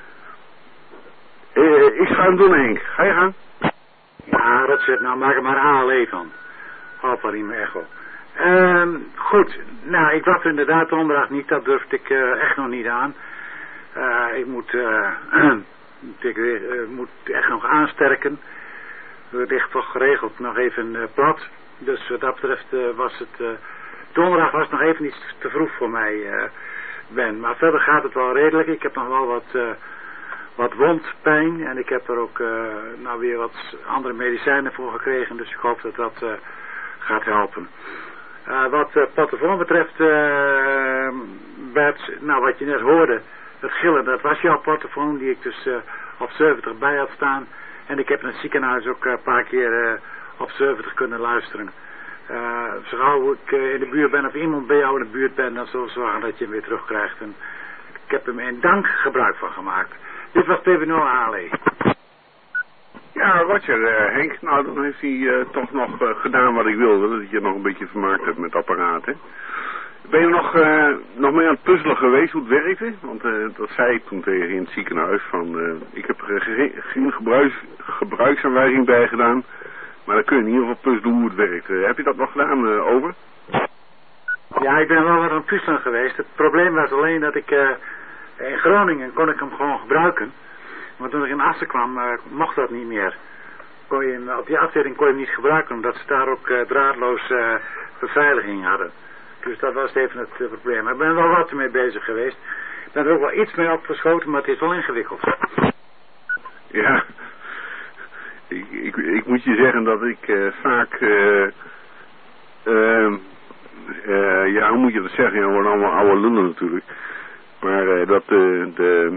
Uh, ik ga hem doen, Henk. Ga je gaan?
Ja, dat zit. Nou, maak er maar A L E van. Alpha Lima Echo. Um, goed. Nou, ik wacht inderdaad donderdag niet. Dat durfde ik uh, echt nog niet aan. Uh, ik moet, uh, ik uh, moet echt nog aansterken. Het ligt toch geregeld nog even uh, plat. Dus wat dat betreft uh, was het... Uh, donderdag was nog even iets te vroeg voor mij, uh, Ben. Maar verder gaat het wel redelijk. Ik heb nog wel wat, uh, wat wondpijn. En ik heb er ook uh, nou weer wat andere medicijnen voor gekregen. Dus ik hoop dat dat uh, gaat helpen. Uh, wat uh, Pattenvorm betreft, uh, Bert, nou wat je net hoorde, het gillen, dat was jouw Pattenvorm die ik dus uh, op zeventig bij had staan. En ik heb in het ziekenhuis ook uh, een paar keer uh, op zeventig kunnen luisteren. Uh, zo gauw ik uh, in de buurt ben of iemand bij jou in de buurt ben, dan zullen we zorgen dat je hem weer terugkrijgt. En ik heb hem in dank gebruik van gemaakt. Dit was P B nul A L E.
Ja, Roger, uh, Henk, nou dan heeft hij uh, toch nog uh, gedaan wat ik wilde, dat je nog een beetje vermaakt hebt met apparaten. Ben je nog, uh, nog mee aan het puzzelen geweest hoe het werkte? Want uh, dat zei ik toen tegen je in het ziekenhuis, van uh, ik heb er geen, geen gebruiks, gebruiksaanwijzing bij gedaan, maar dan kun je in ieder geval puzzelen hoe het werkt. Uh, heb je dat nog gedaan, uh, over?
Ja, ik ben wel wat aan het puzzelen geweest. Het probleem was alleen dat ik, uh, in Groningen kon ik hem gewoon gebruiken. Maar toen ik in Assen kwam, uh, mocht dat niet meer. Kon je hem, op die afzetting kon je hem niet gebruiken, omdat ze daar ook uh, draadloos uh, beveiliging hadden. Dus dat was even het uh, probleem. Maar ik ben wel wat ermee bezig geweest. Ik ben er ook wel iets mee opgeschoten, maar het is wel ingewikkeld.
Ja, ik, ik, ik moet je zeggen dat ik uh, vaak, uh, uh, uh, ja, hoe moet je dat zeggen? Ja, we worden allemaal oude lullen natuurlijk. Maar uh, dat uh, de,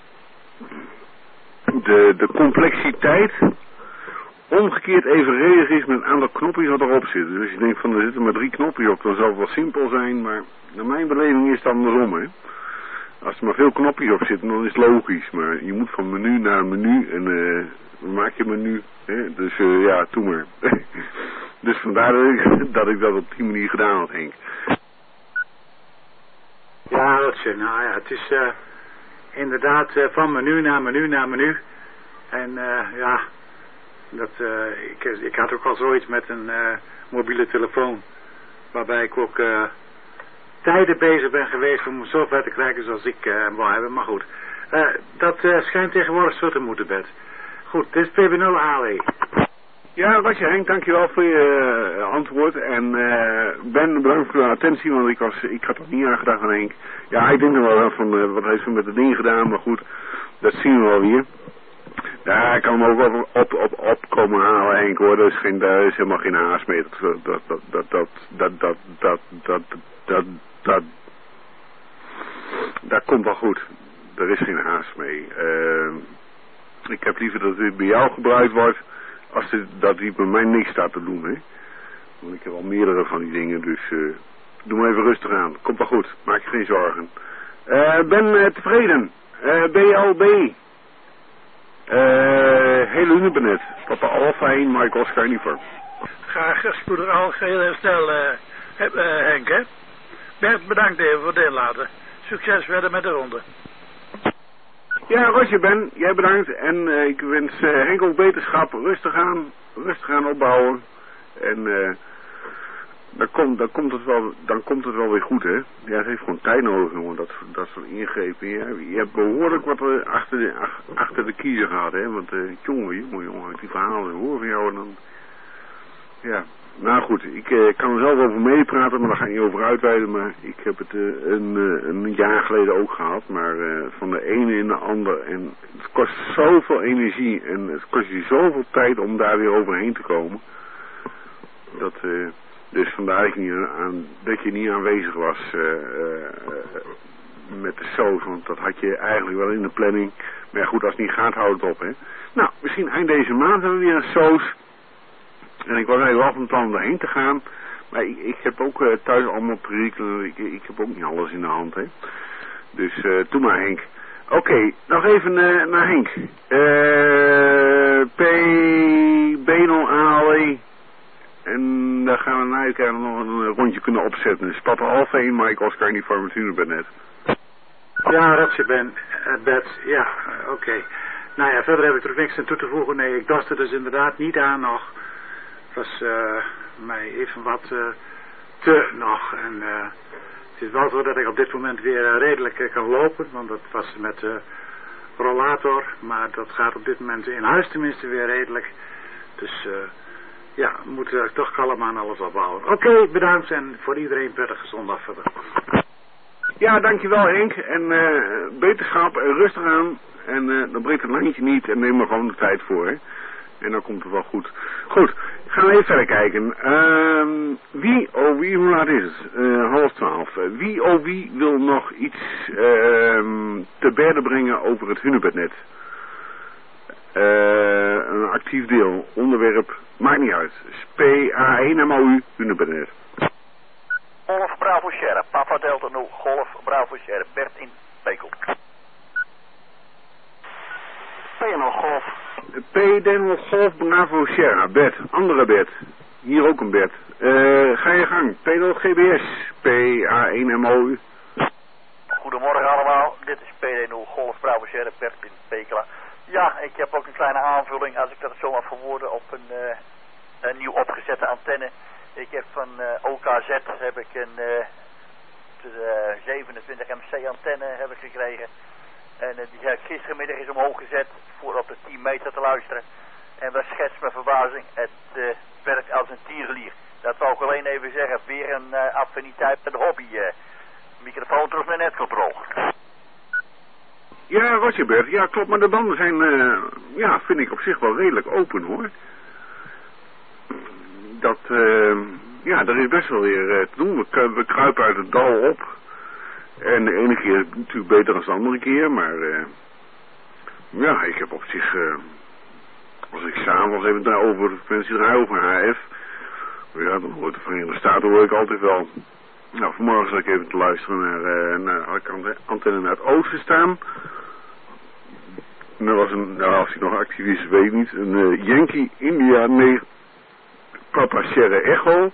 de, de complexiteit omgekeerd evenredig is met een aantal knopjes wat erop zitten. Dus je denkt van er zitten maar drie knopjes op, dan zal het wel simpel zijn, maar naar mijn beleving is het andersom, hè. Als er maar veel knopjes op zitten, dan is het logisch, maar je moet van menu naar menu en uh, dan maak je menu, hè. Dus uh, ja, doe maar. Dus vandaar dat ik, dat ik dat op die manier gedaan had, Henk.
Ja, dat is, nou ja, het is uh, inderdaad uh, van menu naar menu naar menu. En uh, ja, dat, uh, ik, ik had ook al zoiets met een uh, mobiele telefoon. Waarbij ik ook uh, tijden bezig ben geweest om zo ver te krijgen zoals ik uh, wou hebben. Maar goed, uh, dat uh, schijnt tegenwoordig zo te moeten, Bert. Goed, dit is P B nul A L E.
Ja, Roger Henk, dankjewel voor je uh, antwoord. En uh, Ben, bedankt voor de attentie, want ik, was, ik had er niet aan gedacht aan Henk. Ja, ik denk nog wel van, uh, wat heeft ze met het ding gedaan, maar goed, dat zien we wel weer. Ja, ik kan hem ook op, op, op, op komen halen, Henk, hoor. Er is, geen, daar is helemaal geen haast mee. Dat, dat, dat, dat, dat, dat, dat, dat, dat, dat, dat, dat komt wel goed. Er is geen haast mee. Uh, ik heb liever dat dit bij jou gebruikt wordt, als dit, dat die bij mij niks staat te doen, hè. Want ik heb al meerdere van die dingen, dus uh, doe maar even rustig aan. Komt wel goed, maak je geen zorgen. Uh, ben uh, tevreden. Uh, B L B. Uh, hele Unibenet. Papa Alpha één, Mike Oscar Uniform.
Graag spoedig al geheel herstel, uh, uh, Henk, hè. Bert, bedankt even voor het inlaten. Succes verder met de ronde.
Ja, Roger, Ben, jij bedankt. En uh, ik wens uh, Henk ook beterschap. Rustig aan, rustig aan opbouwen. En uh, dan, komt, dan, komt het wel, dan komt het wel weer goed, hè. Ja, het heeft gewoon tijd nodig, jongen, dat, dat soort ingrepen. Ja, je hebt behoorlijk wat uh, achter, de, ach, achter de kiezer gehad, hè. Want, uh, jongen, jongen, jongen, die verhalen hoor van jou en dan... Ja, nou goed, ik uh, kan er zelf over meepraten, maar daar ga ik niet over uitweiden. Maar ik heb het uh, een, uh, een jaar geleden ook gehad, maar uh, van de ene in de ander. En het kost zoveel energie en het kost je zoveel tijd om daar weer overheen te komen. Dat, uh, dus vandaar dat je niet, aan, dat je niet aanwezig was uh, uh, met de soos, want dat had je eigenlijk wel in de planning. Maar ja, goed, als het niet gaat, houdt het op, hè. Nou, misschien eind deze maand hebben we weer een soos. En ik was eigenlijk wel van plan om daarheen te gaan. Maar ik, ik heb ook uh, thuis allemaal perikelen. Ik, ik heb ook niet alles in de hand, hè. Dus uh, doe maar, Henk. Oké, okay, nog even uh, naar Henk. Uh, P, Benel, A L E. En daar gaan we naar kijken nog een rondje kunnen opzetten. Dus Papa Alpha één, Mike Oscar Uniform met Unibenet.
Ja, Rotje Ben, uh, Bert, ja, uh, oké. Okay. Nou ja, verder heb ik er niks aan toe te voegen. Nee, ik dacht er dus inderdaad niet aan nog. Het was uh, mij even wat uh, te nog. En uh, het is wel zo dat ik op dit moment weer uh, redelijk uh, kan lopen. Want dat was met de uh, rollator. Maar dat gaat op dit moment in huis tenminste weer redelijk. Dus uh, ja, we moeten uh, toch kalm aan alles opbouwen. Oké, okay, bedankt en voor iedereen prettige zondag verder.
Ja, dankjewel Henk. En uh, beterschap en rustig aan. En uh, dan breekt het landje niet en neem er gewoon de tijd voor, hè. En dan komt het wel goed. Goed, gaan we even verder kijken. Uh, wie, oh wie, hoe laat is het? Uh, half twaalf. Uh, wie, oh wie wil nog iets uh, te berde brengen over het Hunebednet? Uh, een actief deel, onderwerp, maakt niet uit. P A één M O U, Hunebednet.
Golf Bravo Sierra, Papa Delta nul, Golf Bravo Sierra, Bert in Pekel. P N L Golf.
P Daniel Golf Bravo Sierra, Bert, andere Bert. Hier ook een Bert. Uh, ga je gang, P N L G B S, P A één M O U.
Goedemorgen allemaal, dit is P D nul Golf Bravo Sierra, Bert in Pekela. Ja, ik heb ook een kleine aanvulling, als ik dat zo mag verwoorden, op een, uh, een nieuw opgezette antenne. Ik heb van uh, O K Z heb ik een uh, de, uh, zevenentwintig M C antenne heb ik gekregen. En uh, die heb ik gistermiddag eens omhoog gezet voor op de tien meter te luisteren. En wat schetst mijn verbazing, het uh, werkt als een tierenlier. Dat wou ik alleen even zeggen, weer een uh, affiniteit met de hobby. Uh, microfoon terug naar netcontrole.
Ja, Roger Bert, ja klopt, maar de banden zijn, uh, ja, vind ik op zich wel redelijk open hoor. Dat, uh, ja, er is best wel weer uh, te doen. We, we kruipen uit het dal op. En de ene keer natuurlijk beter dan de andere keer, maar uh, ja, ik heb op zich, uh, als ik s'avonds even daarover de frequentie draai over H F, ja, dan hoort de Verenigde Staten hoor ik altijd wel. Nou, vanmorgen zat ik even te luisteren naar, uh, naar had ik aan de antenne naar het oosten staan. En er was een, nou als hij nog actief is, weet ik niet, een uh, Yankee India negen Papa Sierra Echo.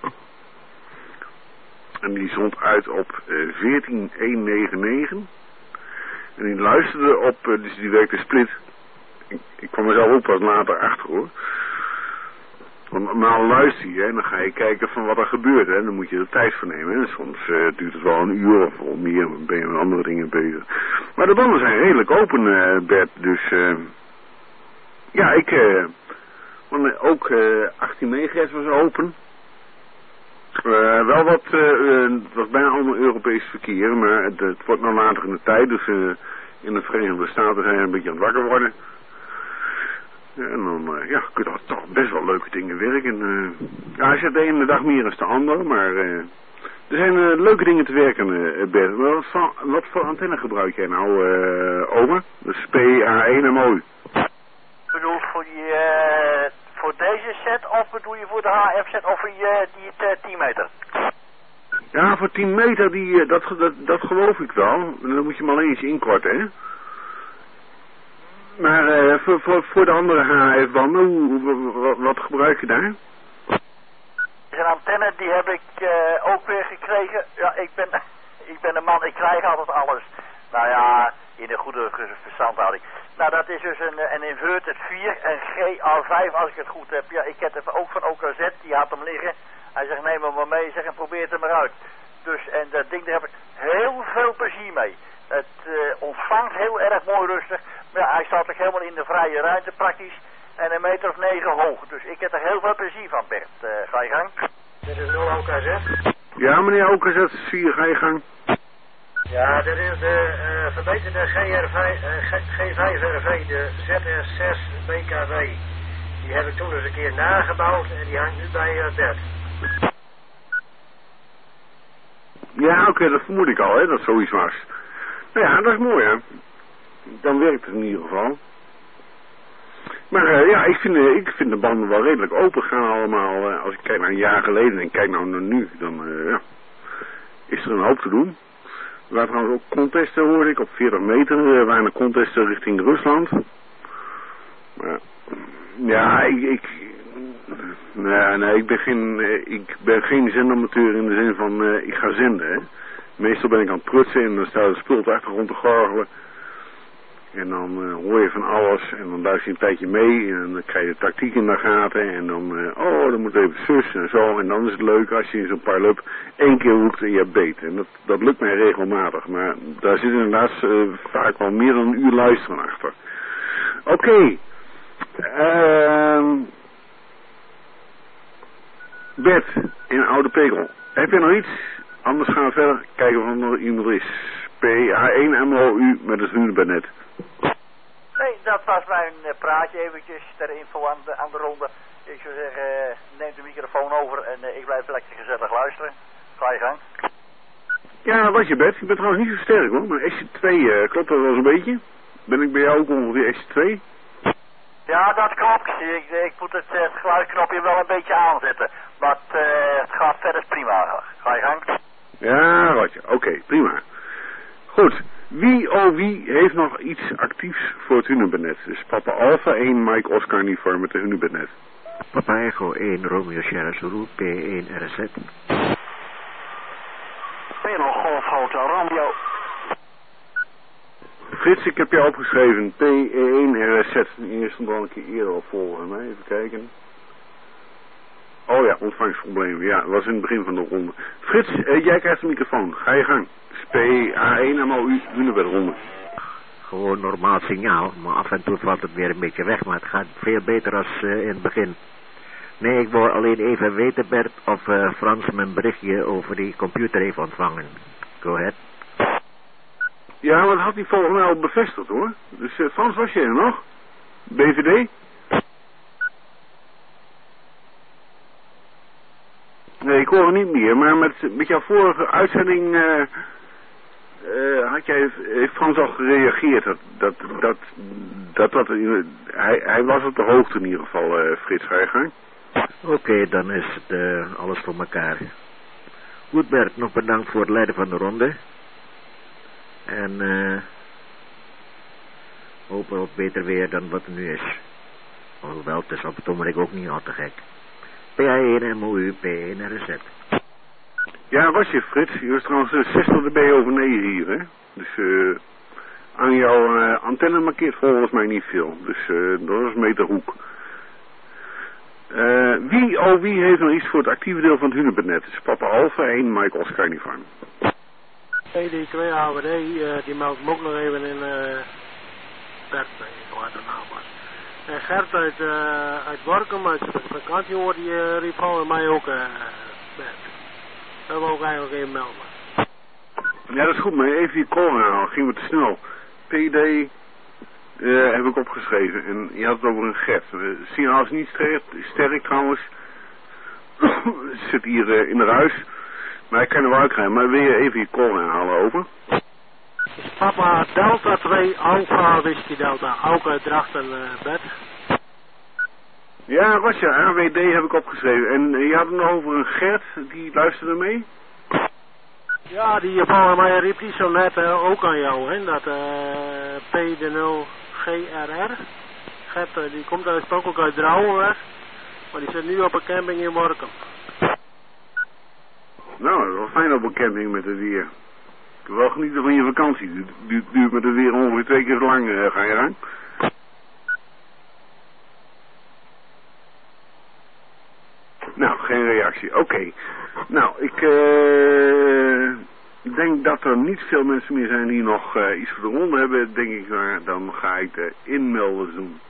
En die zond uit op uh, veertien honderdnegenennegentig. En die luisterde op, uh, dus die werkte split. Ik, ik kwam er zelf ook pas later achter hoor. Want normaal luister je en dan ga je kijken van wat er gebeurt. Hè. En dan moet je er tijd voor nemen. En soms uh, duurt het wel een uur of wel meer. Dan ben je met andere dingen bezig. Maar de banden zijn redelijk open, uh, Bert. Dus uh, ja, ik... Uh, Want uh, ook uh, achttien megahertz was open. Uh, wel wat, uh, het was bijna allemaal Europees verkeer, maar het, het wordt nou later in de tijd, dus uh, in de Verenigde Staten zijn we een beetje aan het wakker worden. Ja, en dan uh, ja, kun je toch, toch best wel leuke dingen werken. Uh, ja, hij zit de ene dag meer dan de andere, maar uh, er zijn uh, leuke dingen te werken, uh, Bert. Wat voor, wat voor antenne gebruik jij nou, uh, oma? Dus P A één M O U.
Bedoel voor die, uh, voor deze set of bedoel je voor de H F set of voor die, die uh, tien meter?
Ja, voor tien meter, die, dat, dat, dat geloof ik wel. Dan moet je hem alleen eens inkorten, hè. Maar uh, voor, voor, voor de andere H F-banden, hoe, wat, wat gebruik je daar?
Een antenne, die heb ik uh, ook weer gekregen. Ja, ik ben, ik ben een man, ik krijg altijd alles. Nou ja, in een goede verstandhouding. Nou, dat is dus een, een inverted vier, een G A vijf als ik het goed heb. Ja, ik heb het ook van O K Z, die had hem liggen. Hij zegt, neem hem maar mee, zeg, en probeer het er maar uit. Dus, en dat ding, daar heb ik heel veel plezier mee. Het uh, ontvangt heel erg mooi rustig. Maar ja, hij staat ook helemaal in de vrije ruimte praktisch. En een meter of negen hoog. Dus ik heb er heel veel plezier van, Bert. Uh, ga je gang.
Dit is nul O K Z.
Ja, meneer O K Z vier, ga je gang.
Ja, dit is de uh, verbeterde G R vijf, uh, G vijf R V, de Z S zes B K W. Die heb ik toen eens een keer nagebouwd en die hangt nu bij uh, Bert.
Ja, oké, okay, dat vermoed ik al, hè, dat zoiets was. Nou ja, dat is mooi, hè. Dan werkt het in ieder geval. Maar uh, ja, ik vind, uh, ik vind de banden wel redelijk open gaan allemaal. Uh, als ik kijk naar een jaar geleden en kijk nou naar nu, dan uh, ja, is er een hoop te doen. Er waren trouwens ook contesten, hoorde ik, op veertig meter. Er waren er contesten richting Rusland. Maar ja, ik... ik nee, nee, ik ben geen, ik ben geen zendamateur in de zin van uh, ik ga zenden, hè. Meestal ben ik aan het prutsen en dan staat het spul op de achtergrond te gorgelen. En dan uh, hoor je van alles en dan luister je een tijdje mee en dan krijg je de tactiek in de gaten en dan, uh, oh, dan moet even zus en zo. En dan is het leuk als je in zo'n parlup één keer roept en je hebt beet. En dat, dat lukt mij regelmatig, maar daar zit inderdaad uh, vaak wel meer dan een uur luisteren achter. Oké. Okay. Uh, Bert, in Oude Pegel. Heb je nog iets? Anders gaan we verder kijken of er nog iemand is. P H één M O U met het Hunebednet.
Nee, dat was mijn uh, praatje eventjes ter info aan de, aan de ronde. Ik zou zeggen, uh, neem de microfoon over en uh, ik blijf lekker gezellig luisteren. Ga je gang.
Ja, wat je Bert. Je bent trouwens niet zo sterk hoor, maar S twee uh, klopt dat wel zo'n beetje? Ben ik bij jou ook ongeveer S twee?
Ja, dat klopt. Ik, ik moet het, het geluidsknopje wel een beetje aanzetten. Maar uh, het gaat verder prima. Ga je gang.
Ja, Rotje. Oké, okay, prima. Goed. Wie oh wie heeft nog iets actiefs voor het Hunebednet? Dus Papa Alpha één, Mike Oscar Uniform met de Hunebednet.
Papa Echo één, Romeo Sierra Zulu, P één R Z.
Pedal Golf Hotel Romeo.
Frits, ik heb jou opgeschreven. P één R Z. Eerst stond al een keer eerder op volgen. Maar even kijken. Oh ja, ontvangstproblemen. Ja, dat was in het begin van de ronde. Frits, uh, jij krijgt de microfoon. Ga je gang. P H één M O U, Hunebedronde.
Gewoon normaal signaal, maar af en toe valt het weer een beetje weg, maar het gaat veel beter als uh, in het begin. Nee, ik wou alleen even weten, Bert, of uh, Frans mijn berichtje over die computer heeft ontvangen. Go ahead.
Ja, maar dat had hij volgens mij al bevestigd, hoor. Dus uh, Frans, was je er nog? B V D? Nee, ik hoor het niet meer, maar met, met jouw vorige uitzending uh, uh, had jij, heeft Frans al gereageerd. Dat, dat, dat, dat, dat uh, hij, hij was op de hoogte in ieder geval, uh, Frits, ga je gang.
Oké, okay, dan is het uh, alles voor elkaar. Goed Bert, nog bedankt voor het leiden van de ronde. En uh, hopen op beter weer dan wat het nu is. Alhoewel, het is op het ogenblik ook niet al te gek. P H één M O U, P één R Z.
Ja, was je Frits. Je was trouwens uh, zestig dB over negen hier, hè. Dus uh, aan jouw uh, antenne markeert volgens mij niet veel. Dus uh, dat is een meter hoek. Uh, wie, oh wie heeft nog iets voor het actieve deel van het Hunebednet? Dus Papa Alpha één, Mike Oscar Uniform.
P D twee A W D, uh, die meldt me ook nog even in uh, Bert, weet ik wat de naam was. En Gert uit, uh, uit Workum, uit zijn vakantie hoor, die uh, riep gewoon mij ook uh, met. Dat wil ik eigenlijk even melden.
Ja, dat is goed, maar even die call herhalen, ging me te snel. P D uh, heb ik opgeschreven en je had het over een Gert. Uh, signaal is niet sterk, sterk trouwens. Zit hier uh, in de huis, maar ik kan er wel uitkrijgen. Maar wil je even je call herhalen, over?
Papa Delta twee Alpha Whisky Delta, ook uit Drachten uh, bed.
Ja, Rosja, A W D heb ik opgeschreven. En uh, je had het nog over een Gert, die luisterde mee?
Ja, die volgens mij riep die zo net uh, ook aan jou, hè, dat uh, P D nul G R R. Gert, uh, die komt oorspronkelijk uit Drouwenweg, maar die zit nu op een camping in Workum.
Nou, dat is wel fijn op een camping met het weer. Ik wil wel genieten van je vakantie. Du du duurt met het weer ongeveer twee keer zo lang, uh, ga je eraan? Nou, geen reactie. Oké. Okay. Nou, ik uh, denk dat er niet veel mensen meer zijn die nog uh, iets voor de ronde hebben. Denk ik, maar dan ga ik de inmelders doen.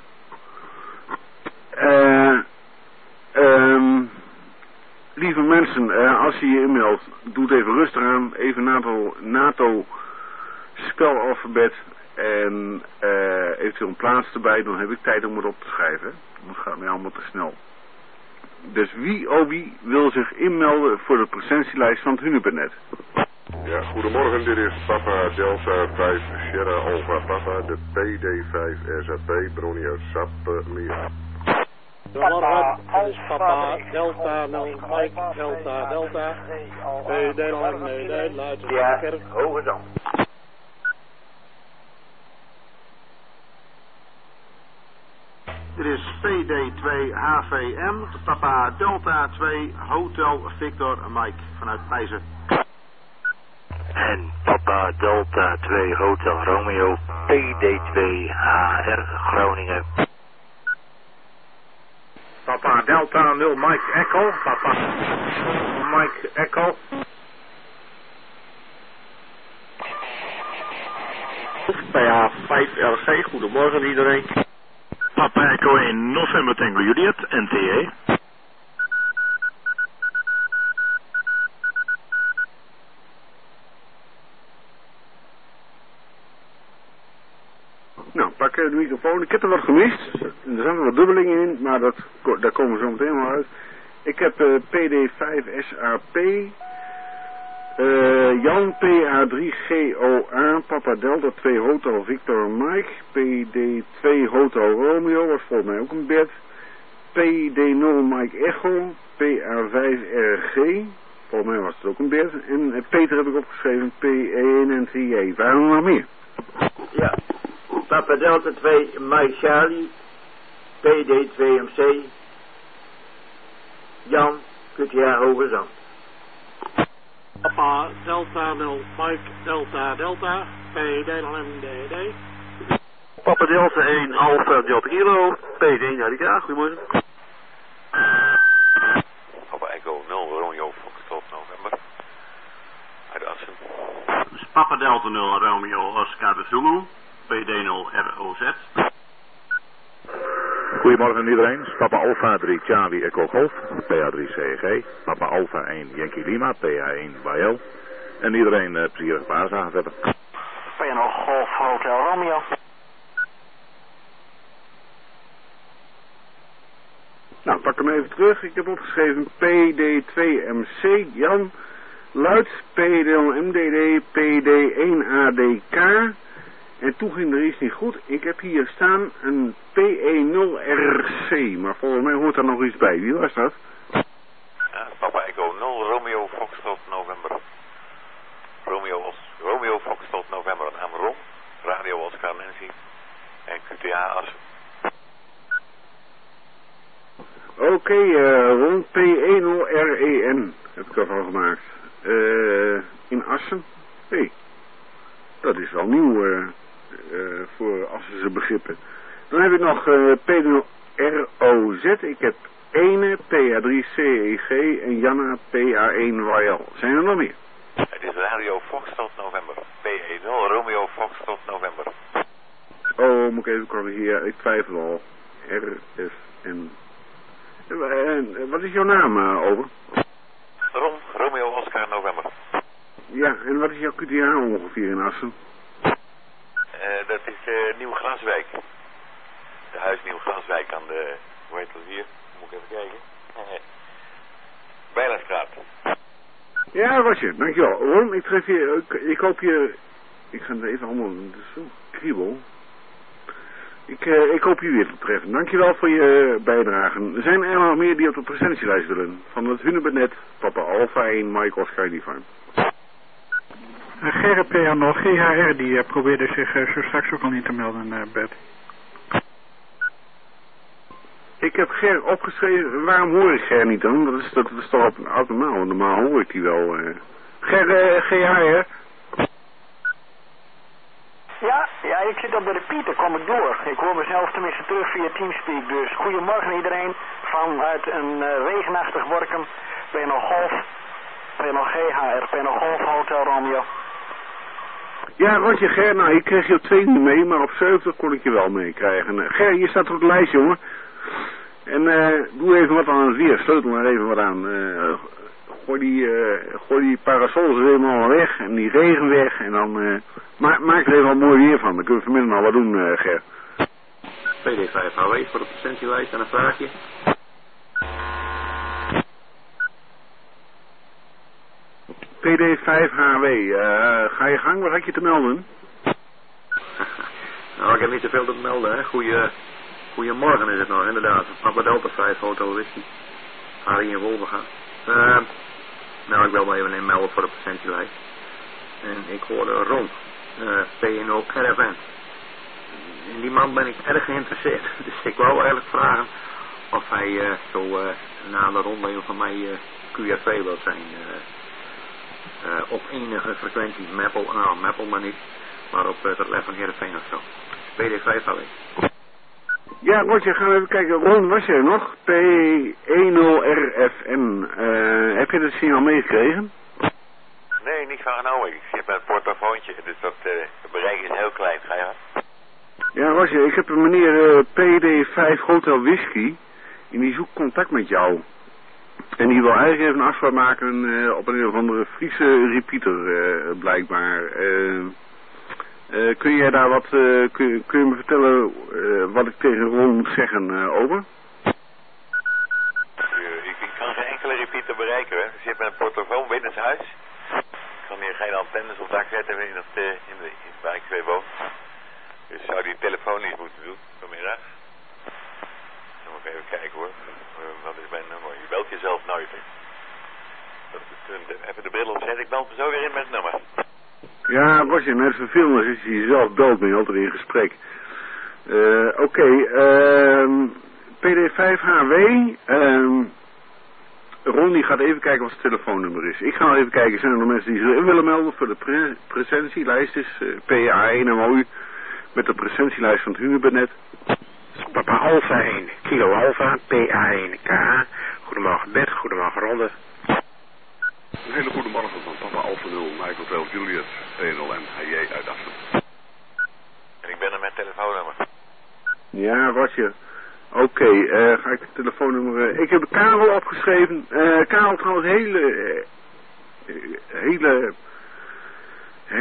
Uh, um, lieve mensen, uh, als je je inmeldt, doe het even rustig aan. Even NATO, NATO spelalfabet en uh, eventueel een plaats erbij. Dan heb ik tijd om het op te schrijven. Dat gaat mij allemaal te snel. Dus wie, oh wie, wil zich inmelden voor de presentielijst van het Hunebednet?
Ja, goedemorgen, dit is Papa Delta vijf Sierra Alpha Papa, de P D vijf S A P, Bronnie uit Sappemeer.
Goedemorgen, dit is Papa Delta nul Mike Delta Delta, P D nul Nederland, luister naar de kerk.
Hoge Zand.
Dit is P D twee H V M, Papa Delta twee Hotel Victor Mike vanuit Pijzen.
En Papa Delta twee Hotel Romeo, P D twee H R Groningen.
Papa Delta nul Mike Echo, Papa Mike Echo. P A vijf R C, goedemorgen iedereen.
Papa Echo in November Tango Juliet, N T E.
Nou, pak de microfoon. Ik heb er wat gemist. Er zijn wat dubbelingen in, maar dat, daar komen we zo meteen wel uit. Ik heb uh, P D vijf S A P, uh, Jan P A drie G O A, Papa Delta twee Hotel Victor Mike, P D twee Hotel Romeo, was volgens mij ook een bed, P D nul Mike Echo, P A vijf R G, volgens mij was het ook een bed, en uh, Peter heb ik opgeschreven, P E één N T J. Waarom nog meer?
Ja. Papa Delta twee Mike Charlie, P D twee M C, Jan, Q T A Hoge Zand.
Papa Delta nul Mike Delta Delta, P D nul M D D.
Papa Delta één Alpha Delta Kilo, P D Narika, goedemorgen.
Papa Echo nul Romeo Foxtrot November, uit Assen.
Dus Papa Delta nul Romeo Oscar de Zulu, P D nul R O Z.
Goedemorgen iedereen, Papa Alpha drie Charlie Echo Golf, P A drie C G, Papa Alpha één Yankee Lima, P A één Y L. En iedereen uh, plezierig paasdagen verder.
P nul Golf Hotel Romeo.
Nou, pak hem even terug. Ik heb opgeschreven P D twee M C Jan, Luid, P D nul M D D, P D één A D K. En toen ging er iets niet goed. Ik heb hier staan een P E nul R C, maar volgens mij hoort daar nog iets bij. Wie was dat?
Uh, Papa Echo nul Romeo Foxtrot November. Romeo, Romeo Foxtrot November, naam Rom, Radio Oscar Nancy en Q T A Assen.
Oké, okay, uh, Rom P E nul R E N heb ik ervan gemaakt. Uh, in Assen. Hé, hey, dat is wel nieuw uh, uh, voor Assense begrippen. Dan heb ik nog uh, P D nul R O Z. Ik heb Ene, P A drie C E G en Janna, P A één Y L. Zijn er nog meer?
Het is Radio Foxtrot November. P E nul Romeo Foxtrot November.
Oh, moet ik even corrigeren. Ik twijfel al. R F N. En wat is jouw naam, uh, over?
Rom, Romeo Oscar November.
Ja, en wat is jouw Q T A ongeveer in Assen?
Uh, dat is uh, Nieuw Glaswijk. De huis Nieuw Glaswijk aan de, hoe heet dat hier? Moet ik even kijken. Bijlastraat.
Ja, Roger, dankjewel. Ron, ik tref je, ik, ik hoop je, ik ga het even allemaal, het is zo kriebel. Ik, uh, ik hoop je weer te treffen. Dankjewel voor je bijdragen. Zijn er nog meer die op de presentielijst willen? Van het Hunebednet, Papa Alpha één, Mike Oscar Uniform.
Gerrit P A nul, G H R, die uh, probeerde zich uh, zo straks ook al niet te melden, uh, Bert.
Ik heb Ger opgeschreven. Waarom hoor ik Ger niet dan? Dat is, dat is toch abnormaal. Normaal hoor ik die wel. Uh. Ger, uh, G H R.
Ja, ja, ik zit op de repeat, daar kom ik door. Ik hoor mezelf tenminste terug via Teamspeak. Dus goedemorgen iedereen vanuit een uh, regenachtig Workum. P nul Golf, P nul G H R, P nul Golf, Hotel Romeo.
Ja, Roger, Ger, nou, ik kreeg je op twee niet mee, maar op zeventig kon ik je wel meekrijgen. Uh, Ger, je staat op de lijst, jongen. En uh, doe even wat aan het weer, sleutel er even wat aan. Uh, gooi, die, uh, gooi die parasols er helemaal weg en die regen weg en dan uh, ma maak er even wat mooi weer van. Dan kunnen we vanmiddag nog wat doen, uh, Ger.
P D vijf H W voor de presentielijst en een vraagje.
P D vijf H W, uh, ga je gang, wat had je te melden?
Nou, ik heb niet zoveel te melden, hè. Goeie... Goedemorgen is het nog, inderdaad. Papa Delta vijf, Hotel Whisky. Harry en Wolverga. Uh, nou, ik wil wel even inmelden voor de presentielijst. En ik hoorde Ron, uh, P nul R F N. In die man ben ik erg geïnteresseerd. Dus ik wou eigenlijk vragen of hij uh, zo uh, na de ronde van mij uh, Q R V wil zijn. Uh, uh, op enige frequentie, Maple, nou Maple maar niet. Maar op uh, het lef van Heerenveen of zo. P D vijf H W.
Ja, Roger, gaan we even kijken. Ron, was jij nog? P nul R F N. Uh, heb je dat signaal meegekregen?
Nee, niet van genomen. Ik zit met een portofoontje, dus dat uh, bereik is heel klein. Ga je maar.
Ja, Roger, ik heb een meneer uh, P D vijf Hotel Whisky. En die zoekt contact met jou. En die wil eigenlijk even een afspraak maken uh, op een of andere Friese repeater, uh, blijkbaar. Uh, Uh, kun jij daar wat, uh, kun, kun je me vertellen uh, wat ik tegen Ron moet zeggen, uh, over?
Uh, ik, ik kan geen enkele repeater bereiken, hè. Ik zit met een portofoon binnen het huis. Ik kan hier geen antennes op dak zetten in het, uh, in de, in waar ik twee woon. Dus zou die telefoon niet moeten doen, vanmiddag. Dan moet ik even kijken hoor. Uh, wat is mijn nummer? Je belt jezelf nooit, hè. Dat is, uh, even de bril opzetten, ik bel me zo weer in met het nummer.
Ja, Roger, net vervelend is als je jezelf belt, ben je altijd in gesprek. Uh, Oké, okay, uh, P D vijf H W, uh, Ron die gaat even kijken wat zijn telefoonnummer is. Ik ga even kijken, zijn er nog mensen die zich in willen melden voor de pre presentielijst is uh, P A één M O U met de presentielijst van het Hunebednet.
Papa Alpha één, Kilo Alpha, P A één K. Goedemorgen Bert, goedemorgen Ronde.
Een hele goede morgen van Papa Alpha nul, Mike Hotel Juliet, P nul M H J uit Assen.
En ik ben er met telefoonnummer.
Ja, Roger. Oké, okay, uh, ga ik het telefoonnummer... Uh, ik heb Karel opgeschreven. Uh, Karel trouwens hele... Uh, hele... Hè?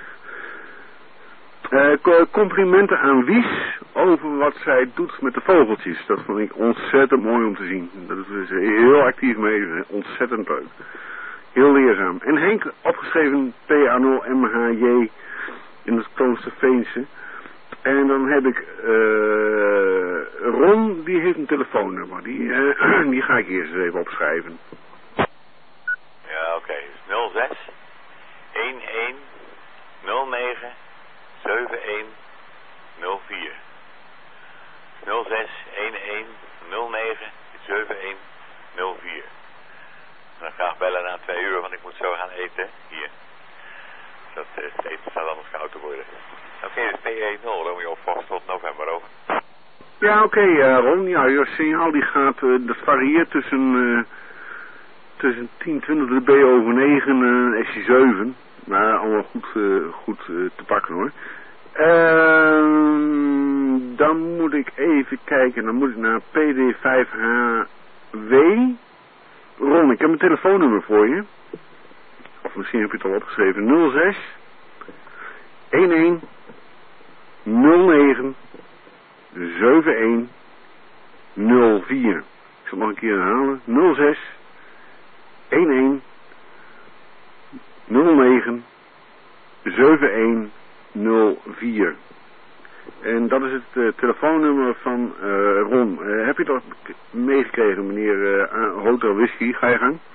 Uh, complimenten aan Wies over wat zij doet met de vogeltjes. Dat vond ik ontzettend mooi om te zien. Dat is heel actief mee, ontzettend leuk. Heel leerzaam. En Henk opgeschreven P A nul M H J in het Kloosterveense. En dan heb ik uh, Ron, die heeft een telefoonnummer. Die, uh, die ga ik eerst eens even opschrijven.
Ja, oké. Okay. nul zes een een nul negen zeven een nul vier. nul zes een een nul negen zeven een nul vier. Dan graag bellen na twee uur, want ik moet zo gaan eten. Hier. Dat uh, het eten zal anders koud te worden. Oké, okay, dus P één nul, Romeo Fox tot november over.
Ja, oké, okay, uh, Ron. Ja, je signaal die gaat, uh, dat varieert tussen, uh, tussen tien, twintig dB over negen en uh, S J zeven. Maar allemaal goed, uh, goed uh, te pakken hoor. Uh, dan moet ik even kijken. Dan moet ik naar P D vijf H W. Ron, ik heb een telefoonnummer voor je. Of misschien heb je het al opgeschreven. nul zes een een nul negen zeven een nul vier. Ik zal het nog een keer herhalen. nul zes een een nul negen zeven een nul vier. En dat is het uh, telefoonnummer van uh, Ron. Uh, heb je dat meegekregen, meneer uh, Hotel Whisky? Ga je gang?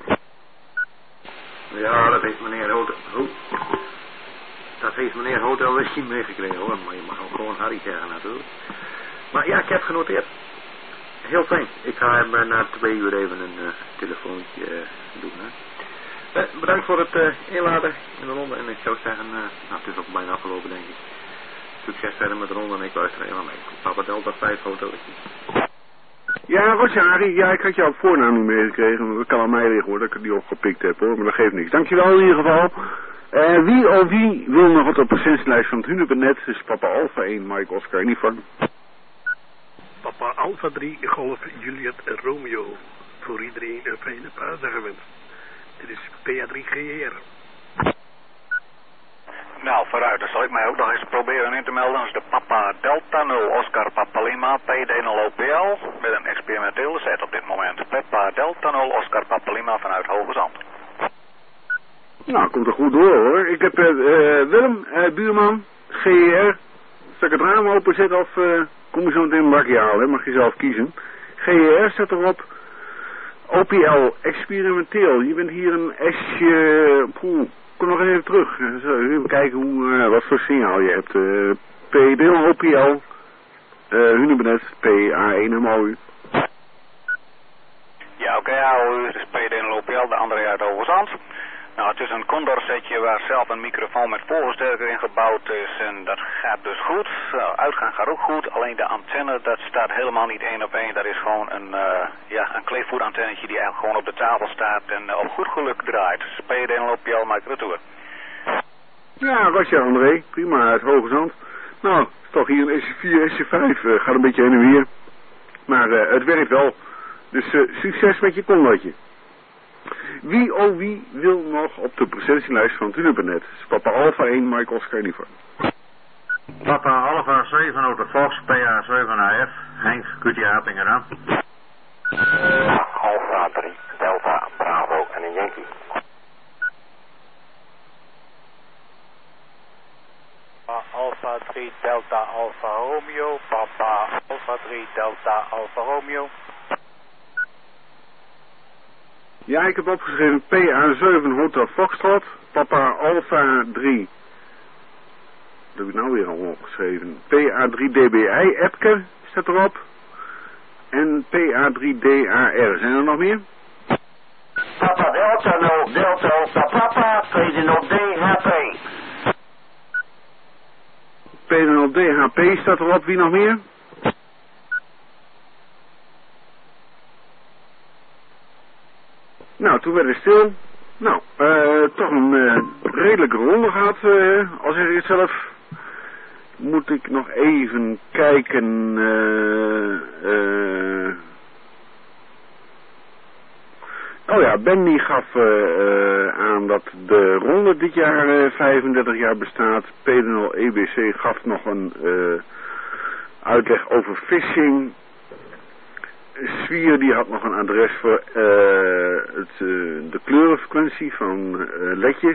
Ja, dat heeft meneer Hotel... Oh. Dat heeft meneer Hotel Whisky meegekregen hoor. Maar je mag ook gewoon Harry zeggen natuurlijk. Maar ja, ik heb genoteerd. Heel fijn. Ik ga hem uh, na twee uur even een uh, telefoontje uh, doen. Hè. Uh, bedankt voor het uh, inladen in de ronde. En ik zou zeggen, uh, nou, het is ook bijna afgelopen denk ik. Succes verder met de ronde en ik luister helemaal mee. Papa Delta vijf Hotel Whisky.
Ja, Roger Harry. Ja, ik had jouw voornaam niet meegekregen. Dat kan aan mij liggen hoor, dat ik het niet opgepikt heb hoor. Maar dat geeft niks. Dankjewel in ieder geval. Uh, wie of wie wil nog op de procentlijst van het Hunebednet? Dus Papa Alpha één, Mike Oscar, niet van.
Papa Alpha drie, Golf Juliet Romeo. Voor iedereen een fijne paasdag gewenst. Dit is P A drie G R.
Nou, vooruit, dan zal ik mij ook nog eens proberen in te melden. Dat is de Papa Delta nul Oscar Papa Lima P D nul O P L. Met een experimentele set op dit moment. Papa Delta nul Oscar Papa Lima vanuit Hoge Zand.
Nou, komt er goed door hoor. Ik heb uh, uh, Willem, uh, buurman, G R. Zal ik het raam openzetten of uh, kom je zo meteen een bakje halen? Mag je zelf kiezen. G R staat erop. O P L, experimenteel. Je bent hier een S'je... Poeh, kom nog even terug. Zo, even kijken hoe, uh, wat voor signaal je hebt. Uh, P D O P L, uh, Hunebednet, P A één M O U.
Ja, oké, okay, dus P D nul O P L, de andere uit Overzand. Nou, het is een Condor setje waar zelf een microfoon met voorversterker in gebouwd is en dat gaat dus goed. Nou, uitgaan gaat ook goed, alleen de antenne dat staat helemaal niet één op één. Dat is gewoon een, uh, ja, een kleefvoetantennetje die eigenlijk gewoon op de tafel staat en uh, op goed geluk draait. Dus P D nul O P L maakt retour.
Ja, Roger André, prima uit Hoge Zand. Nou, het is toch hier een S vier, S vijf, uh, gaat een beetje heen en weer. Maar uh, het werkt wel. Dus uh, succes met je Condortje. Wie oh wie wil nog op de presentielijst van het Hunebednet? Papa Alpha één, Mike Oscar Liever.
Papa Alpha zeven, Auto Fox, P A zeven A F, Henk, Q T Apingen aan.
Alpha drie, Delta, Bravo en een Yankee.
Alpha drie, Delta, Alpha Romeo, Papa Alpha drie, Delta, Alpha Romeo.
Ja, ik heb opgeschreven P A zeven Hotel Foxtrot, Papa Alpha drie. Dat heb ik nou weer al opgeschreven. P A drie D B I, Epke staat erop. En P A drie D A R. Zijn er nog meer?
Papa Delta nul, Delta Alpha Papa, P D nul D H P.
P D nul D H P staat erop. Wie nog meer? Nou, toen werd het stil. Nou, uh, toch een uh, redelijke ronde gehad, uh, al zeg ik het zelf. Moet ik nog even kijken. Uh, uh... Oh ja, Benny gaf uh, uh, aan dat de ronde dit jaar uh, vijfendertig jaar bestaat. P D nul E B C gaf nog een uh, uitleg over phishing. Zwier die had nog een adres voor uh, het, uh, de kleurenfrequentie van uh, ledjes.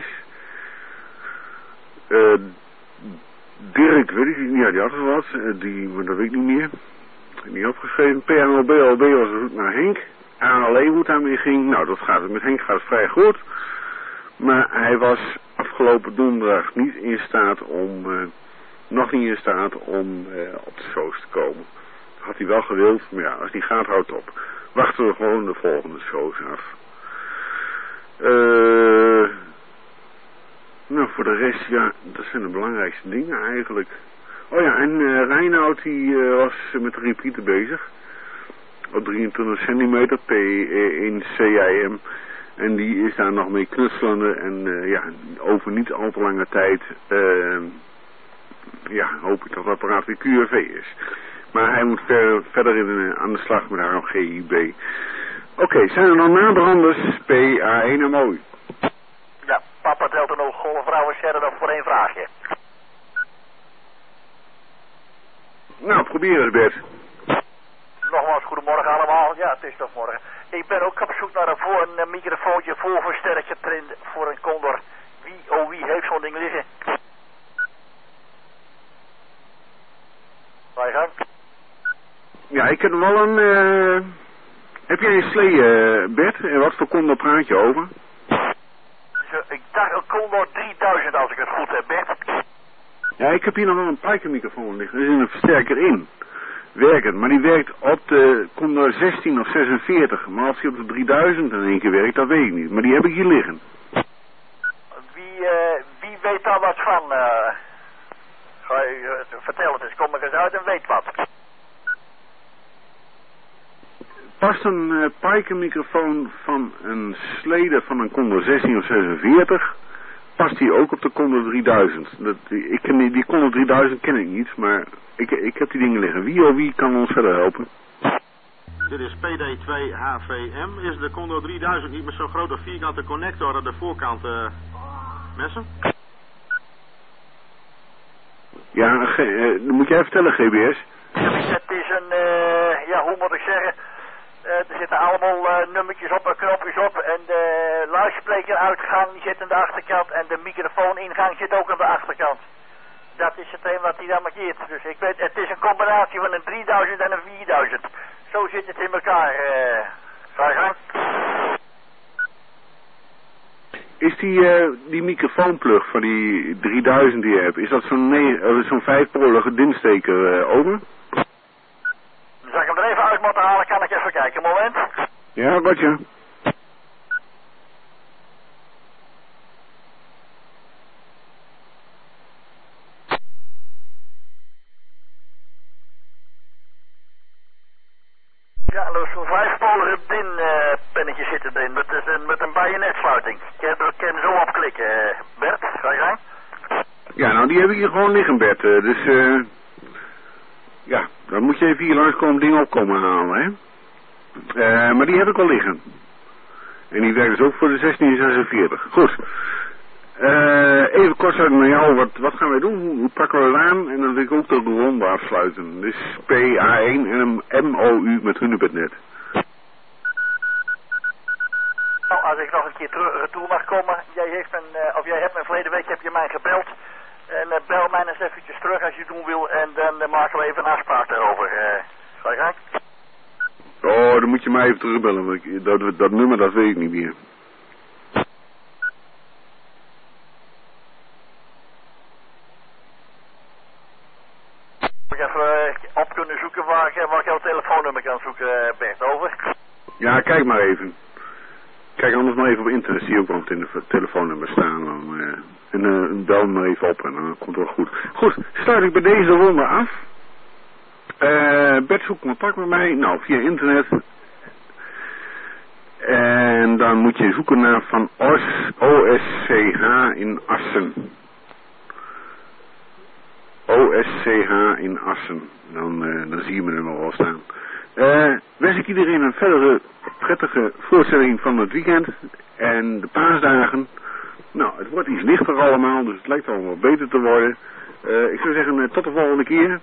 Uh, Dirk, weet ik niet, ja, die had er wat. Uh, die, maar dat weet ik niet meer. Niet opgeschreven. P N L B L B was er naar Henk. A L E hoe het daarmee ging. Nou, dat gaat het met Henk gaat het vrij goed. Maar hij was afgelopen donderdag niet in staat om, uh, nog niet in staat om uh, op de shows te komen. Had hij wel gewild, maar ja, als die gaat, houdt op. Wachten we gewoon de volgende shows af. Uh, nou, voor de rest, ja, dat zijn de belangrijkste dingen eigenlijk. Oh ja, en uh, Reinoud, die uh, was met de repeater bezig. Op drieëntwintig centimeter, P één C I M. En die is daar nog mee knutselende. En uh, ja, over niet al te lange tijd, uh, ja, hoop ik dat het apparaat weer Q R V is. Maar hij moet ver, verder in, uh, aan de slag met haar G I B. Oké, okay, zijn er nog nabranders? P A één M O U.
Ja, Papa Delta nog Golf Bravo Sierra nog voor één vraagje.
Nou, probeer het, Bert.
Nogmaals, goedemorgen allemaal. Ja, het is toch morgen. Ik ben ook op zoek naar een, voor een, een microfoontje voor versterker voor een Condor. Wie, oh wie heeft zo'n ding liggen? Ga je gang.
Ja, ik heb wel een... Uh... Heb jij een slee, uh, Bert? En wat voor Condor praat je over?
Zo, ik dacht een Condor drieduizend als ik het goed heb, Bert.
Ja, ik heb hier nog wel een Piker-microfoon liggen. Er is een versterker in. Werkend, maar die werkt op de Condor zestien of zesenveertig. Maar of die op de drieduizend in één keer werkt, dat weet ik niet. Maar die heb ik hier liggen.
Wie, uh, wie weet daar wat van? Uh, ga je, uh, vertel het eens, kom er eens uit en weet wat.
Past een uh, Piker-microfoon van een slede van een Condor zestien of zesenveertig... past die ook op de Condor drieduizend. Dat, ik ken die, die Condor drieduizend ken ik niet, maar ik, ik heb die dingen liggen. Wie of wie kan ons verder helpen?
Dit is P D twee H V M. Is de Condor drieduizend niet met zo'n grote vierkante connector aan de voorkant uh, messen?
Ja, G, uh, dan moet jij vertellen, G B S.
Het is een, uh, ja, hoe moet ik zeggen... Uh, er zitten allemaal uh, nummertjes op en knopjes op en de luidsprekeruitgang die zit aan de achterkant en de microfooningang zit ook aan de achterkant. Dat is hetgeen wat hij dan markeert. Dus ik weet, het is een combinatie van een drieduizend en een vierduizend. Zo zit het in elkaar. Uh, ga je gang.
Is die, uh, die microfoonplug van die drieduizend die je hebt, is dat zo'n uh, zo'n vijfpolige dimsteker uh, over?
Zal ik hem er even uit moeten halen, kan ik even kijken, een moment.
Ja, wat je.
Ja, er is zo'n vijfpolige din uh, pennetje zitten erin, met, een, met een bajonetsluiting. Ik kan hem zo opklikken, uh, Bert, ga je gang?
Ja, nou die heb ik hier gewoon liggen, Bert, uh, dus eh... Uh... Ja, dan moet je even hier langskomen ding opkomen halen, hè. Uh, maar die heb ik al liggen. En die werkt dus ook voor de zestien zesenveertig. Goed. Uh, even kort naar jou, wat, wat gaan wij doen? Hoe, hoe pakken we het aan? En dan wil ik ook de ronde afsluiten. Dus P A één en een M O U met Hunebednet.
Nou, als ik nog een keer terug retour mag komen, jij heeft een, uh, of jij hebt me verleden week heb je mij gebeld. En uh, bel mij eens eventjes terug als je het doen wil en dan uh, maken we even een afspraak daarover. Uh, ga je gang?
Oh, dan moet je mij even terugbellen, want ik, dat, dat nummer dat weet ik niet meer.
Moet ik even uh, op kunnen zoeken waar ik, waar ik jouw telefoonnummer kan zoeken, uh, Bert, over?
Ja, kijk maar even. Kijk anders maar even op internet, zie je ook wel een telefoonnummer staan. Dan, uh, en uh, bel me even op en dan komt het wel goed. Goed, sluit ik bij deze ronde af. Uh, Bert zoekt contact met mij, nou via internet. En dan moet je zoeken naar Van O S C H in Assen. O S C H in Assen. Dan, uh, dan zie je me er nog wel staan. Uh, wens ik iedereen een verdere prettige voorstelling van het weekend en de paasdagen. Nou, het wordt iets lichter allemaal, dus het lijkt allemaal beter te worden. Uh, ik zou zeggen, uh, tot de volgende keer.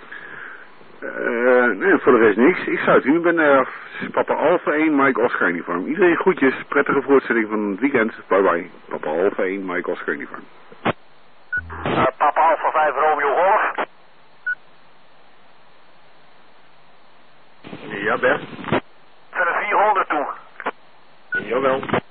Uh, nee, voor de rest niks. Ik sluit u. Ik ben uh, Papa Alpha één, Mike Oscar Uniform. Iedereen groetjes, prettige voorstelling van het weekend. Bye bye. Papa Alpha één, Mike Oscar Uniform.
Uh, Papa Alpha vijf, Romeo Golf.
Ja, Bert.
Van een vierhonderd toe.
Jawel.